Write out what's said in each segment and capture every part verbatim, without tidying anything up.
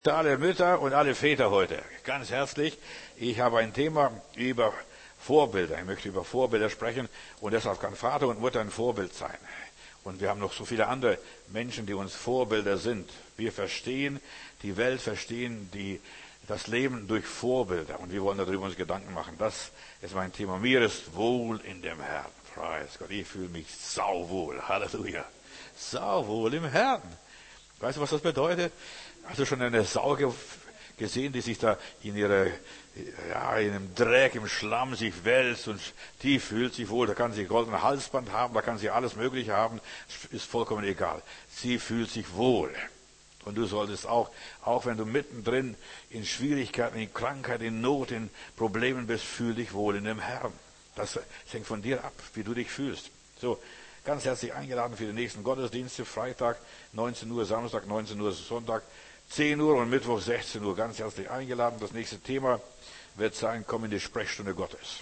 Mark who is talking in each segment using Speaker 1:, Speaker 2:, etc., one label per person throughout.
Speaker 1: Alle Mütter und alle Väter heute, ganz herzlich. Ich habe ein Thema über Vorbilder. Ich möchte über Vorbilder sprechen und deshalb kann Vater und Mutter ein Vorbild sein. Und wir haben noch so viele andere Menschen, die uns Vorbilder sind. Wir verstehen die Welt, verstehen die, das Leben durch Vorbilder und wir wollen darüber uns Gedanken machen. Das ist mein Thema. Mir ist wohl in dem Herrn. Preis Gott, ich fühle mich sauwohl. Halleluja. Sauwohl im Herrn. Weißt du, was das bedeutet? Hast du schon eine Sau gesehen, die sich da in ihrer, ja, in einem Dreck, im Schlamm sich wälzt und die fühlt sich wohl. Da kann sie goldenen Halsband haben, da kann sie alles Mögliche haben, ist vollkommen egal. Sie fühlt sich wohl. Und du solltest auch, auch wenn du mittendrin in Schwierigkeiten, in Krankheit, in Not, in Problemen bist, fühl dich wohl in dem Herrn. Das hängt von dir ab, wie du dich fühlst. So, ganz herzlich eingeladen für die nächsten Gottesdienste, Freitag neunzehn Uhr, Samstag neunzehn Uhr, Sonntag zehn Uhr und Mittwoch sechzehn Uhr. Ganz herzlich eingeladen. Das nächste Thema wird sein, komm in die Sprechstunde Gottes.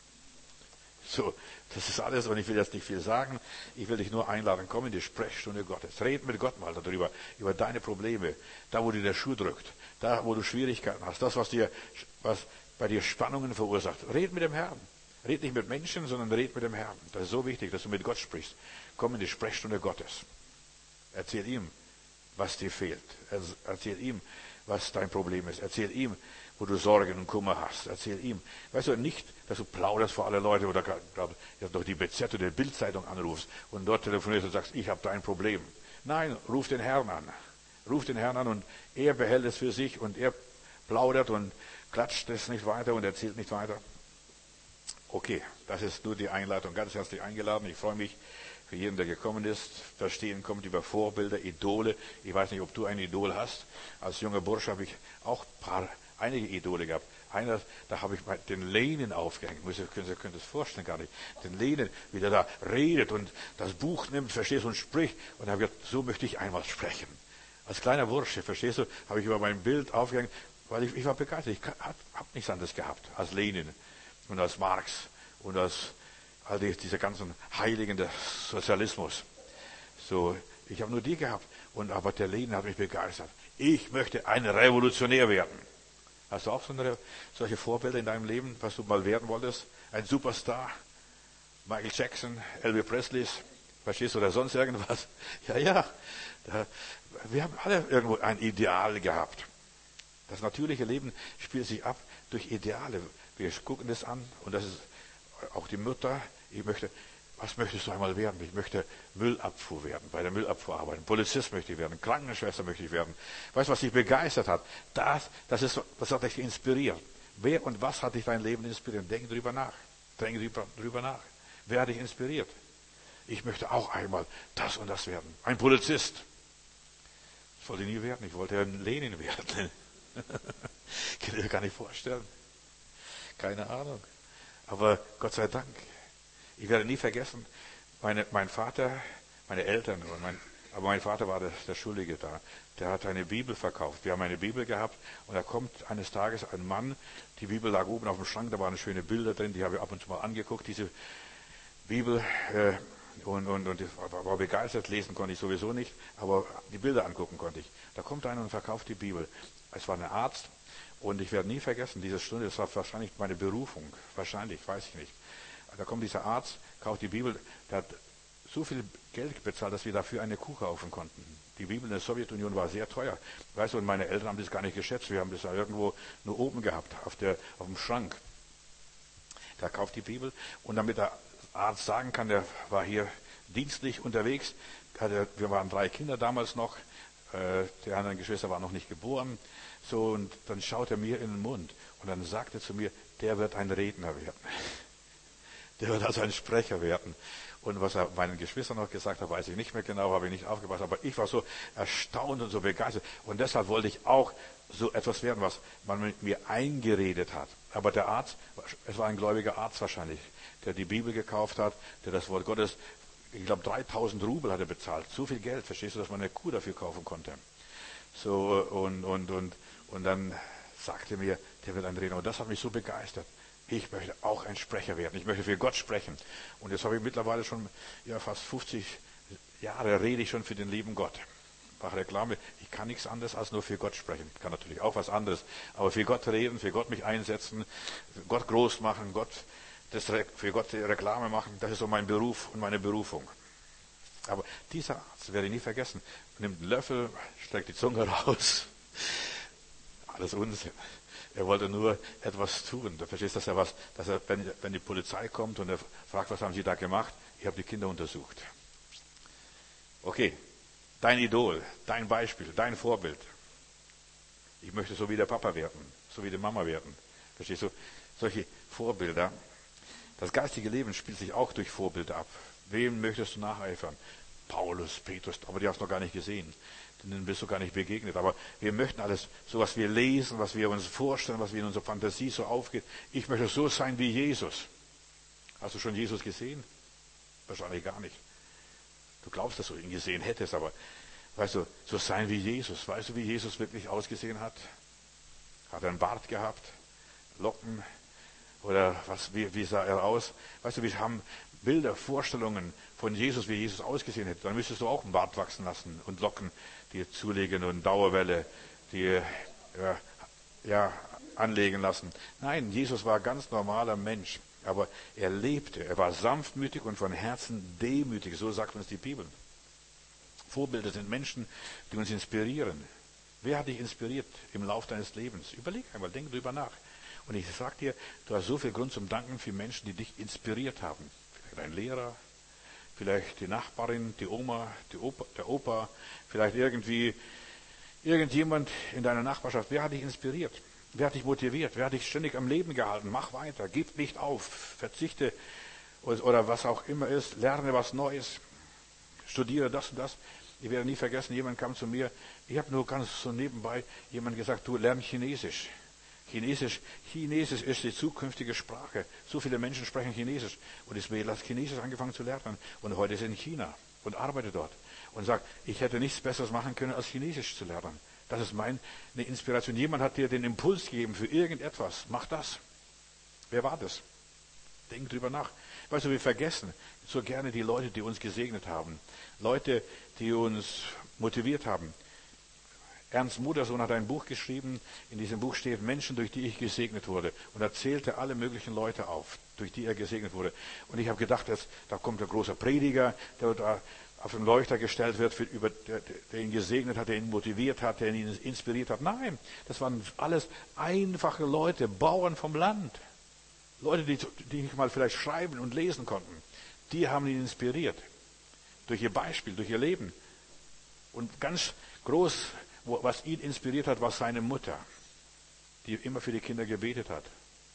Speaker 1: So, das ist alles und ich will jetzt nicht viel sagen. Ich will dich nur einladen, komm in die Sprechstunde Gottes. Red mit Gott mal darüber, über deine Probleme, da wo dir der Schuh drückt, da wo du Schwierigkeiten hast, das was dir, was bei dir Spannungen verursacht. Red mit dem Herrn. Red nicht mit Menschen, sondern red mit dem Herrn. Das ist so wichtig, dass du mit Gott sprichst. Komm in die Sprechstunde Gottes. Erzähl ihm, was dir fehlt. Erzähl ihm, was dein Problem ist. Erzähl ihm, wo du Sorgen und Kummer hast. Erzähl ihm. Weißt du, nicht, dass du plauderst vor alle Leute oder doch die B Z oder die Bildzeitung anrufst und dort telefonierst und sagst, ich habe dein Problem. Nein, ruf den Herrn an. Ruf den Herrn an und er behält es für sich und er plaudert und klatscht es nicht weiter und erzählt nicht weiter. Okay, das ist nur die Einleitung. Ganz herzlich eingeladen. Ich freue mich für jeden, der gekommen ist. Verstehen kommt über Vorbilder, Idole. Ich weiß nicht, ob du ein Idol hast. Als junger Bursch habe ich auch ein paar, einige Idole gehabt. Einer, da habe ich mal den Lenin aufgehängt. Ihr könnt euch das vorstellen gar nicht. Den Lenin, wie der da redet und das Buch nimmt, verstehst du, und spricht. Und da habe ich gesagt, so möchte ich einmal sprechen. Als kleiner Bursche, verstehst du, habe ich über mein Bild aufgehängt, weil ich, ich war begeistert. Ich habe hab nichts anderes gehabt als Lenin und als Marx und als all die, diese ganzen Heiligen des Sozialismus. So, ich habe nur die gehabt. Und aber der Lenin hat mich begeistert. Ich möchte ein Revolutionär werden. Hast du auch so eine, solche Vorbilder in deinem Leben, was du mal werden wolltest? Ein Superstar? Michael Jackson, Elvis Presley, verstehst du, oder sonst irgendwas? Ja, ja. Da, wir haben alle irgendwo ein Ideal gehabt. Das natürliche Leben spielt sich ab durch Ideale. Wir gucken das an und das ist auch die Mutter. Ich möchte, was möchtest du einmal werden? Ich möchte Müllabfuhr werden, bei der Müllabfuhr arbeiten. Polizist möchte ich werden, Krankenschwester möchte ich werden. Weißt du, was dich begeistert hat? Das, das ist, das hat dich inspiriert. Wer und was hat dich dein Leben inspiriert? Denk drüber nach. Denk drüber, drüber nach. Wer hat dich inspiriert? Ich möchte auch einmal das und das werden. Ein Polizist. Das wollte ich nie werden. Ich wollte ein Lenin werden. Kann ich mir gar nicht vorstellen. Keine Ahnung. Aber Gott sei Dank. Ich werde nie vergessen, meine, mein Vater, meine Eltern, mein, aber mein Vater war der, der Schuldige da. Der hat eine Bibel verkauft. Wir haben eine Bibel gehabt und da kommt eines Tages ein Mann, die Bibel lag oben auf dem Schrank, da waren schöne Bilder drin, die habe ich ab und zu mal angeguckt, diese Bibel, äh, und, und, und ich war, war begeistert, lesen konnte ich sowieso nicht, aber die Bilder angucken konnte ich. Da kommt einer und verkauft die Bibel. Es war ein Arzt und ich werde nie vergessen, diese Stunde, das war wahrscheinlich meine Berufung, wahrscheinlich, weiß ich nicht. Da kommt dieser Arzt, kauft die Bibel, der hat so viel Geld bezahlt, dass wir dafür eine Kuh kaufen konnten. Die Bibel in der Sowjetunion war sehr teuer. Weißt du, und meine Eltern haben das gar nicht geschätzt. Wir haben das da irgendwo nur oben gehabt, auf, der, auf dem Schrank. Der kauft die Bibel und damit der Arzt sagen kann, der war hier dienstlich unterwegs. Wir waren drei Kinder damals noch. Die anderen Geschwister waren noch nicht geboren. So, und dann schaut er mir in den Mund und dann sagt er zu mir, der wird ein Redner werden. Der wird also ein Sprecher werden. Und was er meinen Geschwistern noch gesagt hat, weiß ich nicht mehr genau, habe ich nicht aufgepasst. Aber ich war so erstaunt und so begeistert. Und deshalb wollte ich auch so etwas werden, was man mit mir eingeredet hat. Aber der Arzt, es war ein gläubiger Arzt wahrscheinlich, der die Bibel gekauft hat, der das Wort Gottes, ich glaube dreitausend Rubel hat er bezahlt. So viel Geld, verstehst du, dass man eine Kuh dafür kaufen konnte. So, und, und, und, und dann sagte mir, der wird ein Redner. Und das hat mich so begeistert. Ich möchte auch ein Sprecher werden. Ich möchte für Gott sprechen. Und jetzt habe ich mittlerweile schon ja, fast fünfzig Jahre rede ich schon für den lieben Gott. mache Reklame. Ich kann nichts anderes als nur für Gott sprechen. Ich kann natürlich auch was anderes. Aber für Gott reden, für Gott mich einsetzen, Gott groß machen, Gott, das, für Gott Reklame machen, das ist so mein Beruf und meine Berufung. Aber dieser Arzt, werde ich nie vergessen, nimmt einen Löffel, streckt die Zunge raus. Alles Unsinn. Er wollte nur etwas tun. Du verstehst, dass er was, dass er, wenn, wenn die Polizei kommt und er fragt, was haben Sie da gemacht? Ich habe die Kinder untersucht. Okay, dein Idol, dein Beispiel, dein Vorbild. Ich möchte so wie der Papa werden, so wie die Mama werden. Verstehst du? Solche Vorbilder. Das geistige Leben spielt sich auch durch Vorbilder ab. Wem möchtest du nacheifern? Paulus, Petrus, aber die hast du noch gar nicht gesehen. Denen bist du gar nicht begegnet. Aber wir möchten alles, so was wir lesen, was wir uns vorstellen, was wir in unserer Fantasie so aufgeht. Ich möchte so sein wie Jesus. Hast du schon Jesus gesehen? Wahrscheinlich gar nicht. Du glaubst, dass du ihn gesehen hättest, aber weißt du, so sein wie Jesus. Weißt du, wie Jesus wirklich ausgesehen hat? Hat er einen Bart gehabt? Locken? Oder was, wie, wie sah er aus? Weißt du, wir haben Bilder, Vorstellungen von Jesus, wie Jesus ausgesehen hätte. Dann müsstest du auch einen Bart wachsen lassen und Locken dir zulegen und Dauerwelle dir ja, ja, anlegen lassen. Nein, Jesus war ein ganz normaler Mensch, aber er lebte. Er war sanftmütig und von Herzen demütig. So sagt uns die Bibel. Vorbilder sind Menschen, die uns inspirieren. Wer hat dich inspiriert im Laufe deines Lebens? Überleg einmal, denk drüber nach. Und ich sage dir, du hast so viel Grund zum Danken für Menschen, die dich inspiriert haben. Vielleicht ein Lehrer, vielleicht die Nachbarin, die Oma, die Opa, der Opa, vielleicht irgendwie irgendjemand in deiner Nachbarschaft. Wer hat dich inspiriert? Wer hat dich motiviert? Wer hat dich ständig am Leben gehalten? Mach weiter, gib nicht auf, verzichte oder was auch immer ist, lerne was Neues, studiere das und das. Ich werde nie vergessen, jemand kam zu mir, ich habe nur ganz so nebenbei jemand gesagt, du lern Chinesisch. Chinesisch, Chinesisch ist die zukünftige Sprache. So viele Menschen sprechen Chinesisch. Und ich habe Chinesisch angefangen zu lernen. Und heute ist er in China und arbeitet dort. Und sagt, ich hätte nichts Besseres machen können, als Chinesisch zu lernen. Das ist meine Inspiration. Jemand hat dir den Impuls gegeben für irgendetwas. Mach das. Wer war das? Denk drüber nach. Weißt du, wir vergessen so gerne die Leute, die uns gesegnet haben. Leute, die uns motiviert haben. Ernst Modersohn hat ein Buch geschrieben, in diesem Buch steht Menschen, durch die ich gesegnet wurde. Und er zählte alle möglichen Leute auf, durch die er gesegnet wurde. Und ich habe gedacht, dass, da kommt ein großer Prediger, der da auf den Leuchter gestellt wird, für, über, der, der ihn gesegnet hat, der ihn motiviert hat, der ihn inspiriert hat. Nein, das waren alles einfache Leute, Bauern vom Land. Leute, die, die nicht mal vielleicht schreiben und lesen konnten. Die haben ihn inspiriert. Durch ihr Beispiel, durch ihr Leben. Und ganz groß, was ihn inspiriert hat, war seine Mutter, die immer für die Kinder gebetet hat.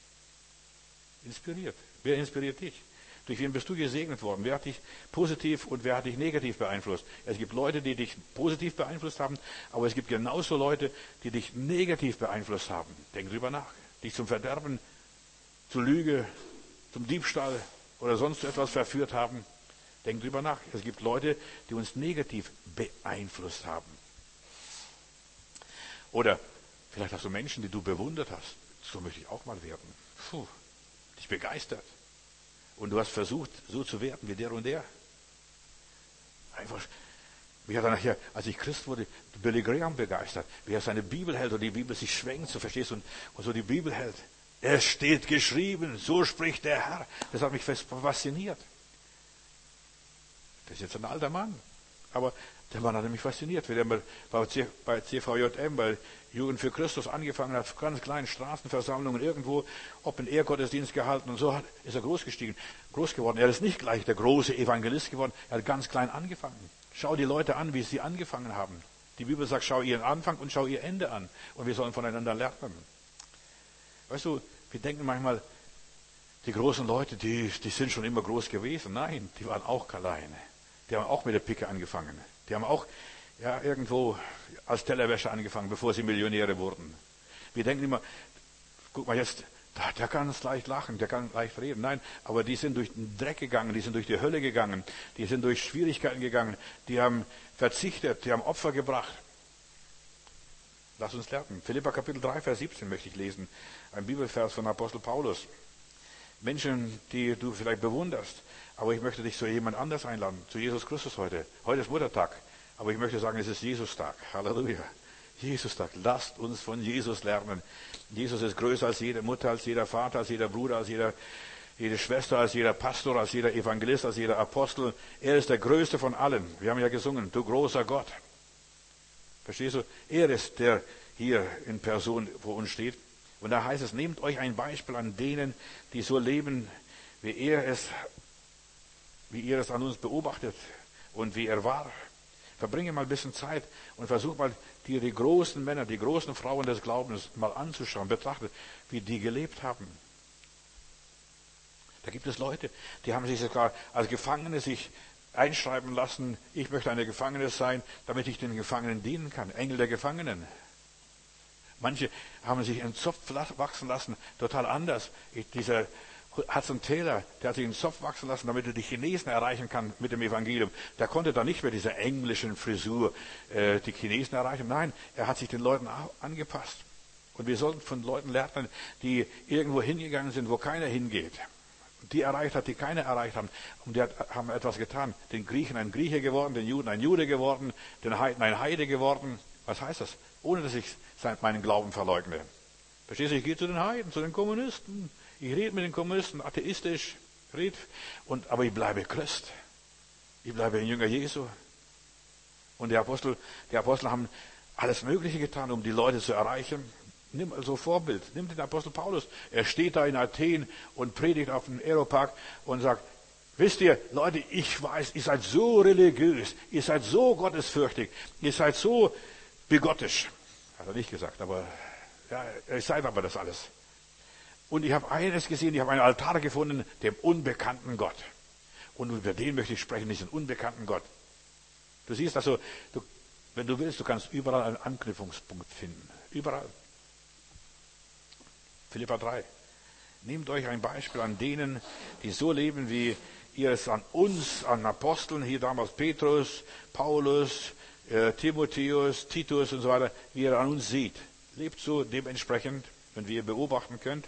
Speaker 1: Inspiriert. Wer inspiriert dich? Durch wen bist du gesegnet worden? Wer hat dich positiv und wer hat dich negativ beeinflusst? Es gibt Leute, die dich positiv beeinflusst haben, aber es gibt genauso Leute, die dich negativ beeinflusst haben. Denk drüber nach. Dich zum Verderben, zur Lüge, zum Diebstahl oder sonst etwas verführt haben. Denk drüber nach. Es gibt Leute, die uns negativ beeinflusst haben. Oder vielleicht hast du Menschen, die du bewundert hast. So möchte ich auch mal werden. Puh, dich begeistert. Und du hast versucht, so zu werden wie der und der. Einfach, wie hat er nachher, als ich Christ wurde, Billy Graham begeistert. Wie er seine Bibel hält und die Bibel sich schwenkt, so verstehst du, und, und so die Bibel hält. Es steht geschrieben, so spricht der Herr. Das hat mich fasziniert. Das ist jetzt ein alter Mann. Aber der Mann hat mich fasziniert, wie der bei C V J M, bei Jugend für Christus angefangen hat, ganz kleinen Straßenversammlungen irgendwo, ob ein Ehrgottesdienst gehalten und so hat, ist er groß gestiegen, groß geworden. Er ist nicht gleich der große Evangelist geworden, er hat ganz klein angefangen. Schau die Leute an, wie sie angefangen haben. Die Bibel sagt, schau ihren Anfang und schau ihr Ende an. Und wir sollen voneinander lernen. Weißt du, wir denken manchmal, die großen Leute, die, die sind schon immer groß gewesen. Nein, die waren auch klein. Die haben auch mit der Picke angefangen. Die haben auch ja, irgendwo als Tellerwäscher angefangen, bevor sie Millionäre wurden. Wir denken immer, guck mal jetzt, der kann es leicht lachen, der kann leicht reden. Nein, aber die sind durch den Dreck gegangen, die sind durch die Hölle gegangen, die sind durch Schwierigkeiten gegangen, die haben verzichtet, die haben Opfer gebracht. Lass uns lernen. Philipper Kapitel drei, Vers siebzehn möchte ich lesen. Ein Bibelvers von Apostel Paulus. Menschen, die du vielleicht bewunderst, aber ich möchte dich zu jemand anders einladen, zu Jesus Christus heute. Heute ist Muttertag. Aber ich möchte sagen, es ist Jesus-Tag. Halleluja. Jesus-Tag. Lasst uns von Jesus lernen. Jesus ist größer als jede Mutter, als jeder Vater, als jeder Bruder, als jeder, jede Schwester, als jeder Pastor, als jeder Evangelist, als jeder Apostel. Er ist der Größte von allen. Wir haben ja gesungen, du großer Gott. Verstehst du? Er ist der hier in Person vor uns steht. Und da heißt es, nehmt euch ein Beispiel an denen, die so leben, wie er es, wie ihr es an uns beobachtet und wie er war. Verbringe mal ein bisschen Zeit und versuch mal, dir die großen Männer, die großen Frauen des Glaubens mal anzuschauen, betrachtet, wie die gelebt haben. Da gibt es Leute, die haben sich sogar als Gefangene sich einschreiben lassen, ich möchte eine Gefangene sein, damit ich den Gefangenen dienen kann. Engel der Gefangenen. Manche haben sich einen Zopf wachsen lassen, total anders. Ich, dieser Hudson Taylor, der hat sich einen Zopf wachsen lassen, damit er die Chinesen erreichen kann mit dem Evangelium. Der konnte da nicht mehr dieser englischen Frisur äh, die Chinesen erreichen. Nein, er hat sich den Leuten angepasst. Und wir sollten von Leuten lernen, die irgendwo hingegangen sind, wo keiner hingeht. Die erreicht hat, die keiner erreicht haben. Und die hat, haben etwas getan. Den Griechen ein Grieche geworden, den Juden ein Jude geworden, den Heiden ein Heide geworden. Was heißt das? Ohne dass ich meinen Glauben verleugne. Verstehst du, ich gehe zu den Heiden, zu den Kommunisten. Ich rede mit den Kommunisten, atheistisch, red, und, aber ich bleibe Christ. Ich bleibe ein Jünger Jesu. Und die Apostel, die Apostel haben alles Mögliche getan, um die Leute zu erreichen. Nimm also Vorbild, nimm den Apostel Paulus. Er steht da in Athen und predigt auf dem Aeropark und sagt, wisst ihr, Leute, ich weiß, ihr seid so religiös, ihr seid so gottesfürchtig, ihr seid so bigottisch. Hat er nicht gesagt, aber ja, ihr seid aber das alles. Und ich habe eines gesehen, ich habe einen Altar gefunden, dem unbekannten Gott. Und über den möchte ich sprechen, diesen unbekannten Gott. Du siehst also, du, wenn du willst, du kannst überall einen Anknüpfungspunkt finden. Überall. Philipper drei. Nehmt euch ein Beispiel an denen, die so leben, wie ihr es an uns, an Aposteln, hier damals Petrus, Paulus, äh, Timotheus, Titus und so weiter, wie ihr an uns seht. Lebt so dementsprechend, wenn ihr beobachten könnt.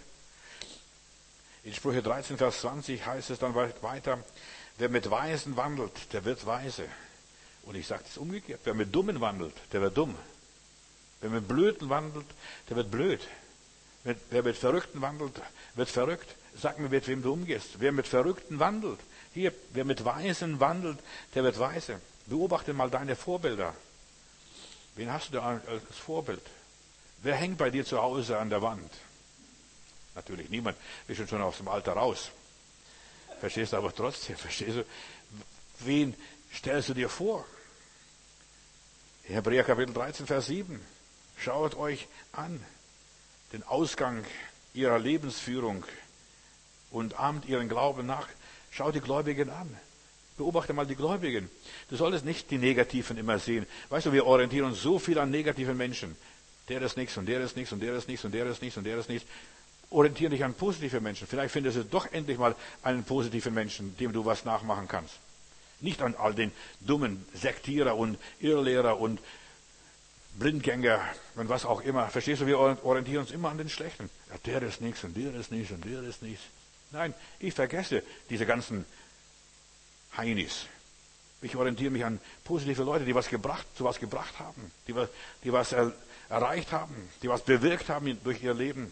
Speaker 1: In Sprüche dreizehn, Vers zwanzig heißt es dann weiter, wer mit Weisen wandelt, der wird weise. Und ich sage es umgekehrt, wer mit Dummen wandelt, der wird dumm. Wer mit Blöden wandelt, der wird blöd. Wer mit Verrückten wandelt, wird verrückt. Sag mir, mit wem du umgehst. Wer mit Verrückten wandelt, hier, wer mit Weisen wandelt, der wird weise. Beobachte mal deine Vorbilder. Wen hast du da als Vorbild? Wer hängt bei dir zu Hause an der Wand? Natürlich niemand. Wir sind schon aus dem Alter raus. Verstehst du aber trotzdem? Verstehst du? Wen stellst du dir vor? Hebräer Kapitel dreizehn, Vers sieben. Schaut euch an den Ausgang ihrer Lebensführung und ahmt ihren Glauben nach. Schau die Gläubigen an. Beobachte mal die Gläubigen. Du solltest nicht die Negativen immer sehen. Weißt du, wir orientieren uns so viel an negativen Menschen. Der ist nichts und der ist nichts und der ist nichts und der ist nichts und der ist nichts. Orientiere dich an positive Menschen. Vielleicht findest du doch endlich mal einen positiven Menschen, dem du was nachmachen kannst. Nicht an all den dummen Sektierer und Irrlehrer und Blindgänger und was auch immer. Verstehst du, wir orientieren uns immer an den Schlechten. Ja, der ist nichts und der ist nichts und der ist nichts. Nein, ich vergesse diese ganzen Heinis. Ich orientiere mich an positive Leute, die was gebracht, zu was gebracht haben, die was, die was er, erreicht haben, die was bewirkt haben durch ihr Leben.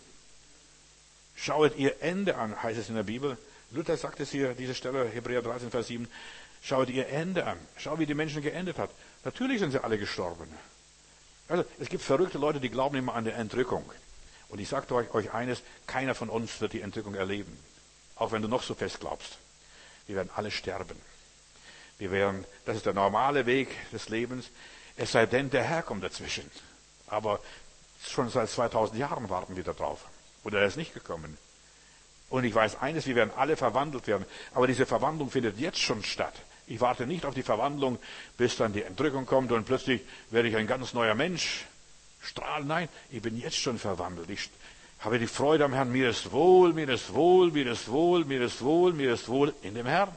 Speaker 1: Schaut ihr Ende an, heißt es in der Bibel. Luther sagt es hier, diese Stelle, Hebräer dreizehn, Vers sieben. Schaut ihr Ende an. Schau, wie die Menschen geendet hat. Natürlich sind sie alle gestorben. Also, es gibt verrückte Leute, die glauben immer an die Entrückung. Und ich sage euch, euch eines, keiner von uns wird die Entrückung erleben. Auch wenn du noch so fest glaubst. Wir werden alle sterben. Wir werden, das ist der normale Weg des Lebens. Es sei denn, der Herr kommt dazwischen. Aber schon seit zweitausend Jahren warten wir da drauf. Oder er ist nicht gekommen. Und ich weiß eines, wir werden alle verwandelt werden. Aber diese Verwandlung findet jetzt schon statt. Ich warte nicht auf die Verwandlung, bis dann die Entrückung kommt und plötzlich werde ich ein ganz neuer Mensch. Strahlen, nein, ich bin jetzt schon verwandelt. Ich habe die Freude am Herrn. Mir ist wohl, mir ist wohl, mir ist wohl, mir ist wohl, mir ist wohl in dem Herrn.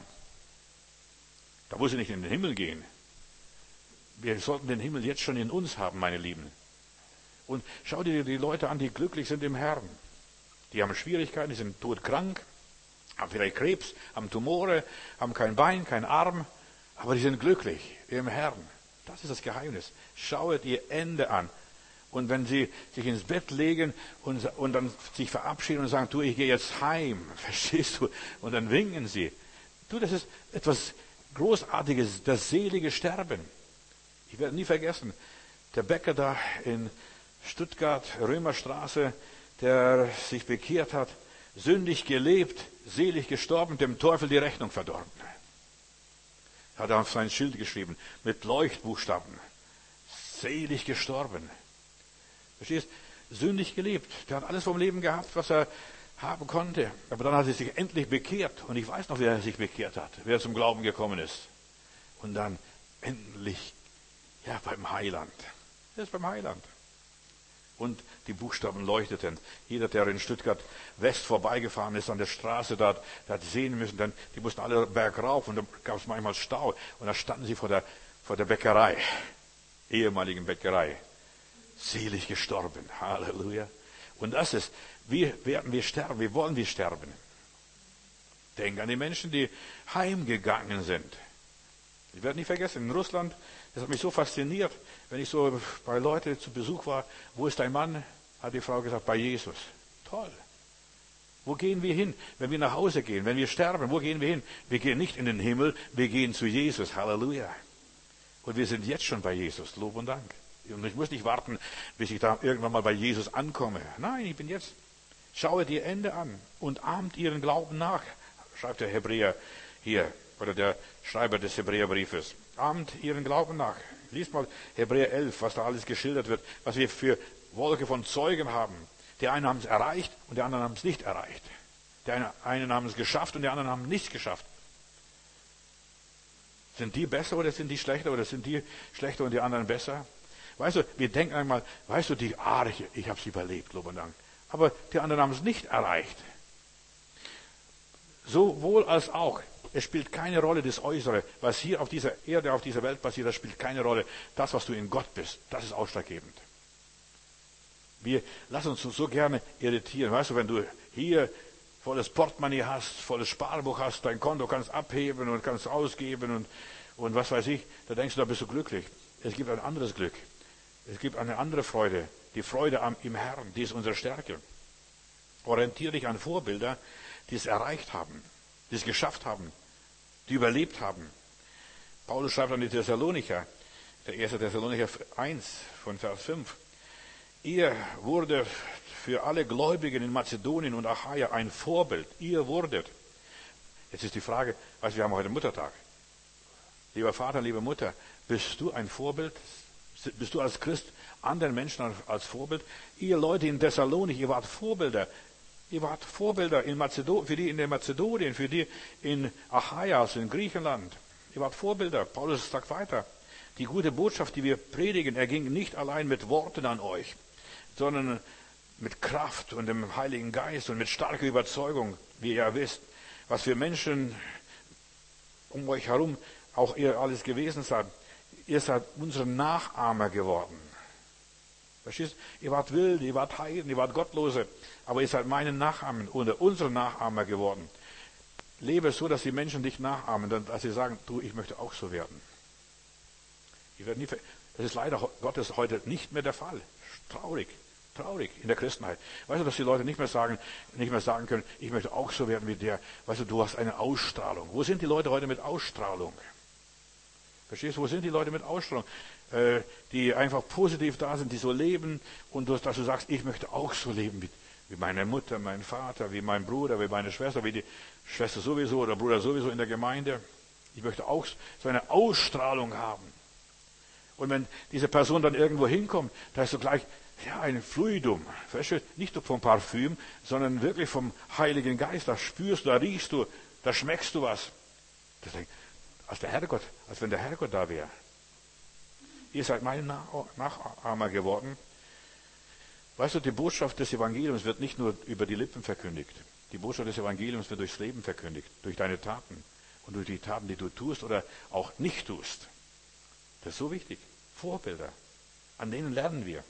Speaker 1: Da muss ich nicht in den Himmel gehen. Wir sollten den Himmel jetzt schon in uns haben, meine Lieben. Und schau dir die Leute an, die glücklich sind im Herrn. Die haben Schwierigkeiten, die sind todkrank, haben vielleicht Krebs, haben Tumore, haben kein Bein, kein Arm, aber die sind glücklich im Herrn. Das ist das Geheimnis. Schauet ihr Ende an. Und wenn sie sich ins Bett legen und, und dann sich verabschieden und sagen, du, ich gehe jetzt heim, verstehst du? Und dann winken sie. Du, das ist etwas Großartiges, das selige Sterben. Ich werde nie vergessen, der Bäcker da in Stuttgart, Römerstraße, der sich bekehrt hat, sündig gelebt, selig gestorben, dem Teufel die Rechnung verdorben. Hat er auf sein Schild geschrieben, mit Leuchtbuchstaben. Selig gestorben. Verstehst? Sündig gelebt. Der hat alles vom Leben gehabt, was er haben konnte. Aber dann hat er sich endlich bekehrt. Und ich weiß noch, wer sich bekehrt hat, wer zum Glauben gekommen ist. Und dann endlich, ja, beim Heiland. Er ist beim Heiland. Und die Buchstaben leuchteten. Jeder, der in Stuttgart West vorbeigefahren ist, an der Straße dort, der hat sehen müssen, denn die mussten alle bergauf und da gab es manchmal Stau. Und da standen sie vor der, vor der Bäckerei, ehemaligen Bäckerei. Selig gestorben. Halleluja. Und das ist, wie werden wir sterben? Wie wollen wir sterben? Denk an die Menschen, die heimgegangen sind. Ich werde nicht vergessen, in Russland, das hat mich so fasziniert, wenn ich so bei Leuten zu Besuch war, wo ist dein Mann? Hat die Frau gesagt, bei Jesus. Toll. Wo gehen wir hin, wenn wir nach Hause gehen, wenn wir sterben? Wo gehen wir hin? Wir gehen nicht in den Himmel, wir gehen zu Jesus. Halleluja. Und wir sind jetzt schon bei Jesus. Lob und Dank. Und ich muss nicht warten, bis ich da irgendwann mal bei Jesus ankomme. Nein, ich bin jetzt. Schauet ihr Ende an und ahmt ihren Glauben nach, schreibt der Hebräer hier, oder der Schreiber des Hebräerbriefes. Ahmt ihren Glauben nach. Lies mal Hebräer elf, was da alles geschildert wird, was wir für Wolke von Zeugen haben. Die einen haben es erreicht und die anderen haben es nicht erreicht. Die einen haben es geschafft und die anderen haben es nicht geschafft. Sind die besser oder sind die schlechter oder sind die schlechter und die anderen besser? Weißt du, wir denken einmal, weißt du, die Arche, ich habe sie überlebt, Lob und Dank. Aber die anderen haben es nicht erreicht. Sowohl als auch. Es spielt keine Rolle das Äußere. Was hier auf dieser Erde, auf dieser Welt passiert, das spielt keine Rolle. Das, was du in Gott bist, das ist ausschlaggebend. Wir lassen uns so gerne irritieren. Weißt du, wenn du hier volles Portemonnaie hast, volles Sparbuch hast, dein Konto kannst abheben und kannst ausgeben und, und was weiß ich, da denkst du, da bist du glücklich. Es gibt ein anderes Glück. Es gibt eine andere Freude. Die Freude am, im Herrn, die ist unsere Stärke. Orientiere dich an Vorbilder, die es erreicht haben, die es geschafft haben, die überlebt haben. Paulus schreibt an die Thessalonicher, der erste Thessalonicher eins von Vers fünf. Ihr wurde für alle Gläubigen in Mazedonien und Achaia ein Vorbild. Ihr wurdet. Jetzt ist die Frage, weißt du, wir haben heute Muttertag. Lieber Vater, liebe Mutter, bist du ein Vorbild? Bist du als Christ anderen Menschen als Vorbild? Ihr Leute in Thessalonik, ihr wart Vorbilder. Ihr wart Vorbilder in Mazedonien, für die in der Mazedonien, für die in Achaia, also in Griechenland. Ihr wart Vorbilder. Paulus sagt weiter. Die gute Botschaft, die wir predigen, erging nicht allein mit Worten an euch, sondern mit Kraft und dem Heiligen Geist und mit starker Überzeugung, wie ihr ja wisst, was für Menschen um euch herum auch ihr alles gewesen seid. Ihr seid unsere Nachahmer geworden. Verstehst du? Ihr wart wild, ihr wart Heiden, ihr wart Gottlose, aber ihr seid meine Nachahmer oder unsere Nachahmer geworden. Lebe so, dass die Menschen dich nachahmen, dass sie sagen, du, ich möchte auch so werden. Ich werde nie ver- das ist leider Gottes heute nicht mehr der Fall. Traurig, traurig in der Christenheit. Weißt du, dass die Leute nicht mehr sagen, nicht mehr sagen können, ich möchte auch so werden wie der. Weißt du, du hast eine Ausstrahlung. Wo sind die Leute heute mit Ausstrahlung? Verstehst du, wo sind die Leute mit Ausstrahlung? Äh, die einfach positiv da sind, die so leben und du, dass du sagst, ich möchte auch so leben wie, wie meine Mutter, mein Vater, wie mein Bruder, wie meine Schwester, wie die Schwester sowieso oder Bruder sowieso in der Gemeinde. Ich möchte auch so eine Ausstrahlung haben. Und wenn diese Person dann irgendwo hinkommt, da ist so gleich, ja, ein Fluidum. Verstehst du? Nicht vom Parfüm, sondern wirklich vom Heiligen Geist. Da spürst du, da riechst du, da schmeckst du was. Das denkt, als der Herrgott, als wenn der Herrgott da wäre. Ihr seid meine Nachahmer geworden. Weißt du, die Botschaft des Evangeliums wird nicht nur über die Lippen verkündigt. Die Botschaft des Evangeliums wird durchs Leben verkündigt, durch deine Taten und durch die Taten, die du tust oder auch nicht tust. Das ist so wichtig. Vorbilder, an denen lernen wir.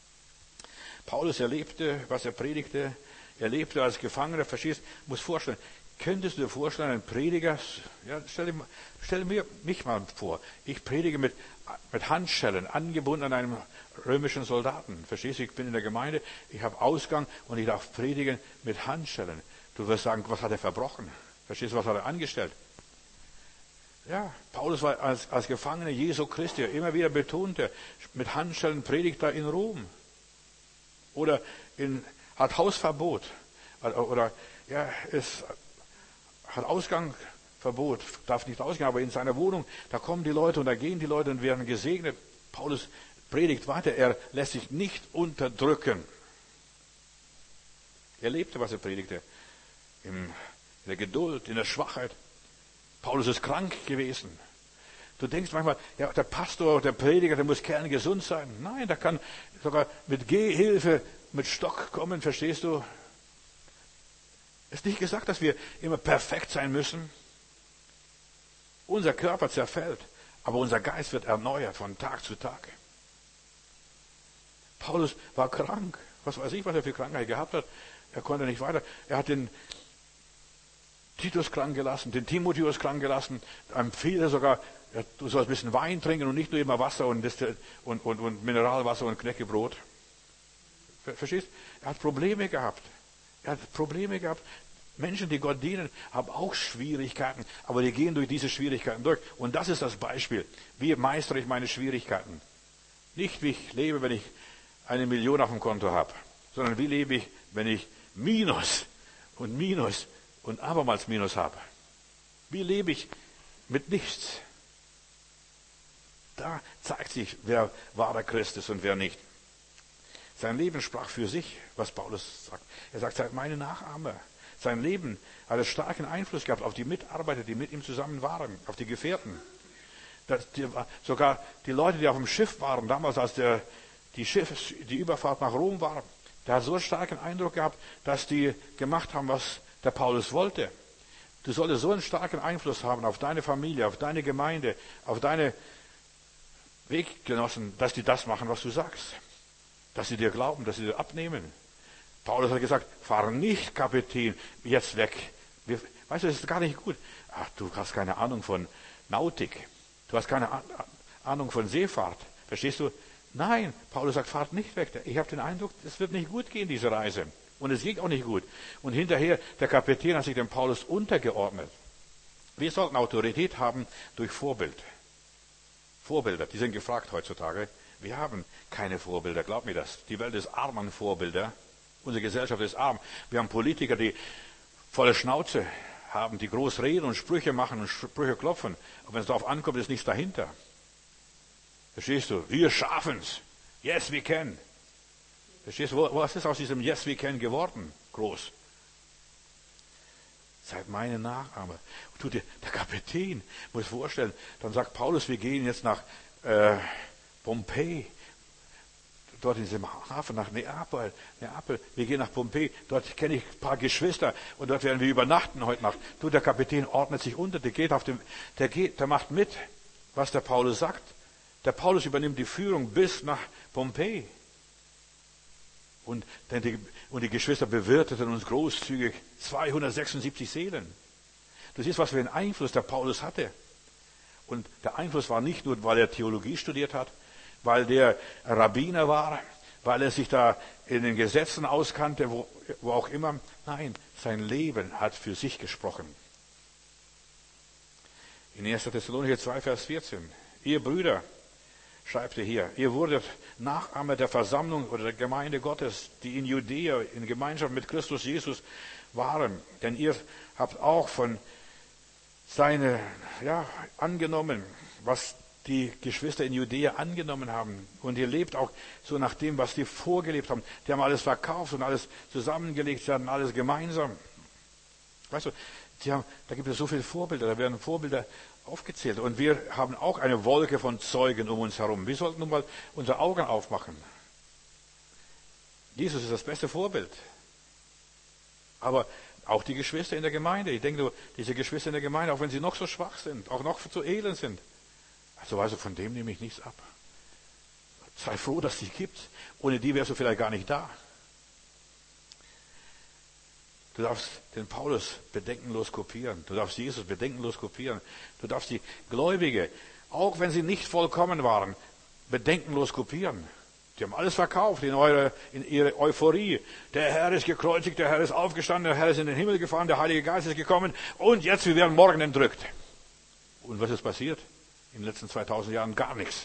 Speaker 1: Paulus erlebte, was er predigte. Er lebte als Gefangener, verstehst, muss vorstellen. Könntest du dir vorstellen, ein Prediger, ja, stell, dir, stell mir mich mal vor, ich predige mit mit Handschellen angebunden an einem römischen Soldaten. Verstehst du, ich bin in der Gemeinde, ich habe Ausgang und ich darf predigen mit Handschellen. Du wirst sagen, was hat er verbrochen? Verstehst du, was hat er angestellt? Ja, Paulus war als, als Gefangener Jesu Christi, immer wieder betonte, mit Handschellen predigt er in Rom. Oder in, hat Hausverbot. Oder, ja, es hat Ausgangsverbot, darf nicht ausgehen, aber in seiner Wohnung, da kommen die Leute und da gehen die Leute und werden gesegnet. Paulus predigt weiter, er lässt sich nicht unterdrücken. Er lebte, was er predigte. In der Geduld, in der Schwachheit. Paulus ist krank gewesen. Du denkst manchmal, ja, der Pastor, der Prediger, der muss kerngesund sein. Nein, der kann sogar mit Gehhilfe, mit Stock kommen, verstehst du? Es ist nicht gesagt, dass wir immer perfekt sein müssen. Unser Körper zerfällt, aber unser Geist wird erneuert von Tag zu Tag. Paulus war krank. Was weiß ich, was er für Krankheit gehabt hat. Er konnte nicht weiter. Er hat den Titus krank gelassen, den Timotheus krank gelassen, empfiehlt er sogar, ja, du sollst ein bisschen Wein trinken und nicht nur immer Wasser und, und, und, und Mineralwasser und Knäckebrot. Verstehst? Er hat Probleme gehabt. Er hat Probleme gehabt. Menschen, die Gott dienen, haben auch Schwierigkeiten, aber die gehen durch diese Schwierigkeiten durch. Und das ist das Beispiel. Wie meistere ich meine Schwierigkeiten? Nicht, wie ich lebe, wenn ich eine Million auf dem Konto habe, sondern wie lebe ich, wenn ich Minus und Minus und abermals Minus habe. Wie lebe ich mit nichts? Da zeigt sich, wer wahrer Christ ist und wer nicht. Sein Leben sprach für sich, was Paulus sagt. Er sagt, seid meine Nachahmer. Sein Leben hat einen starken Einfluss gehabt auf die Mitarbeiter, die mit ihm zusammen waren, auf die Gefährten. Das, die, sogar die Leute, die auf dem Schiff waren, damals als der, die, Schiff, die Überfahrt nach Rom war, der hat so einen starken Eindruck gehabt, dass die gemacht haben, was der Paulus wollte. Du solltest so einen starken Einfluss haben auf deine Familie, auf deine Gemeinde, auf deine Weggenossen, dass die das machen, was du sagst. Dass sie dir glauben, dass sie dir abnehmen. Paulus hat gesagt, fahr nicht, Kapitän, jetzt weg. Wir, weißt du, das ist gar nicht gut. Ach, du hast keine Ahnung von Nautik. Du hast keine Ahnung von Seefahrt. Verstehst du? Nein, Paulus sagt, fahrt nicht weg. Ich habe den Eindruck, es wird nicht gut gehen, diese Reise. Und es ging auch nicht gut. Und hinterher, der Kapitän hat sich dem Paulus untergeordnet. Wir sollten Autorität haben durch Vorbild. Vorbilder, die sind gefragt heutzutage. Wir haben keine Vorbilder, glaub mir das. Die Welt ist arm an Vorbilder. Unsere Gesellschaft ist arm. Wir haben Politiker, die volle Schnauze haben, die groß reden und Sprüche machen und Sprüche klopfen. Aber wenn es darauf ankommt, ist nichts dahinter. Verstehst du? Wir schaffen's. Yes, we can. Verstehst du, was ist aus diesem Yes, we can geworden? Groß. Seid meine Nachahmer. Und der Kapitän muss vorstellen, dann sagt Paulus, wir gehen jetzt nach äh, Pompeji, dort in diesem Hafen nach Neapel, Neapel. Wir gehen nach Pompeji, dort kenne ich ein paar Geschwister und dort werden wir übernachten heute Nacht. Du, der Kapitän ordnet sich unter, der geht auf dem, der geht, der macht mit, was der Paulus sagt. Der Paulus übernimmt die Führung bis nach Pompeji. Und die, und die Geschwister bewirteten uns großzügig zweihundertsechsundsiebzig Seelen. Du siehst, was für einen Einfluss der Paulus hatte. Und der Einfluss war nicht nur, weil er Theologie studiert hat, weil der Rabbiner war, weil er sich da in den Gesetzen auskannte, wo, wo auch immer. Nein, sein Leben hat für sich gesprochen. In erster Thessalonicher zwei, Vers vierzehn. Ihr Brüder, schreibt er hier, ihr wurdet Nachahmer der Versammlung oder der Gemeinde Gottes, die in Judäa in Gemeinschaft mit Christus Jesus waren. Denn ihr habt auch von seine, ja, angenommen, was die Geschwister in Judäa angenommen haben. Und ihr lebt auch so nach dem, was die vorgelebt haben. Die haben alles verkauft und alles zusammengelegt, sie hatten alles gemeinsam. Weißt du, sie haben, da gibt es so viele Vorbilder, da werden Vorbilder aufgezählt. Und wir haben auch eine Wolke von Zeugen um uns herum. Wir sollten nun mal unsere Augen aufmachen. Jesus ist das beste Vorbild. Aber auch die Geschwister in der Gemeinde. Ich denke, diese Geschwister in der Gemeinde, auch wenn sie noch so schwach sind, auch noch so elend sind, also, also von dem nehme ich nichts ab. Sei froh, dass es die gibt. Ohne die wärst du vielleicht gar nicht da. Du darfst den Paulus bedenkenlos kopieren. Du darfst Jesus bedenkenlos kopieren. Du darfst die Gläubige Auch wenn sie nicht vollkommen waren, bedenkenlos kopieren. Die haben alles verkauft in, eure, in ihre Euphorie. Der Herr ist gekreuzigt, der Herr ist aufgestanden, der Herr ist in den Himmel gefahren, der Heilige Geist ist gekommen und jetzt, wir werden morgen entrückt. Und was ist passiert? In den letzten zweitausend Jahren gar nichts.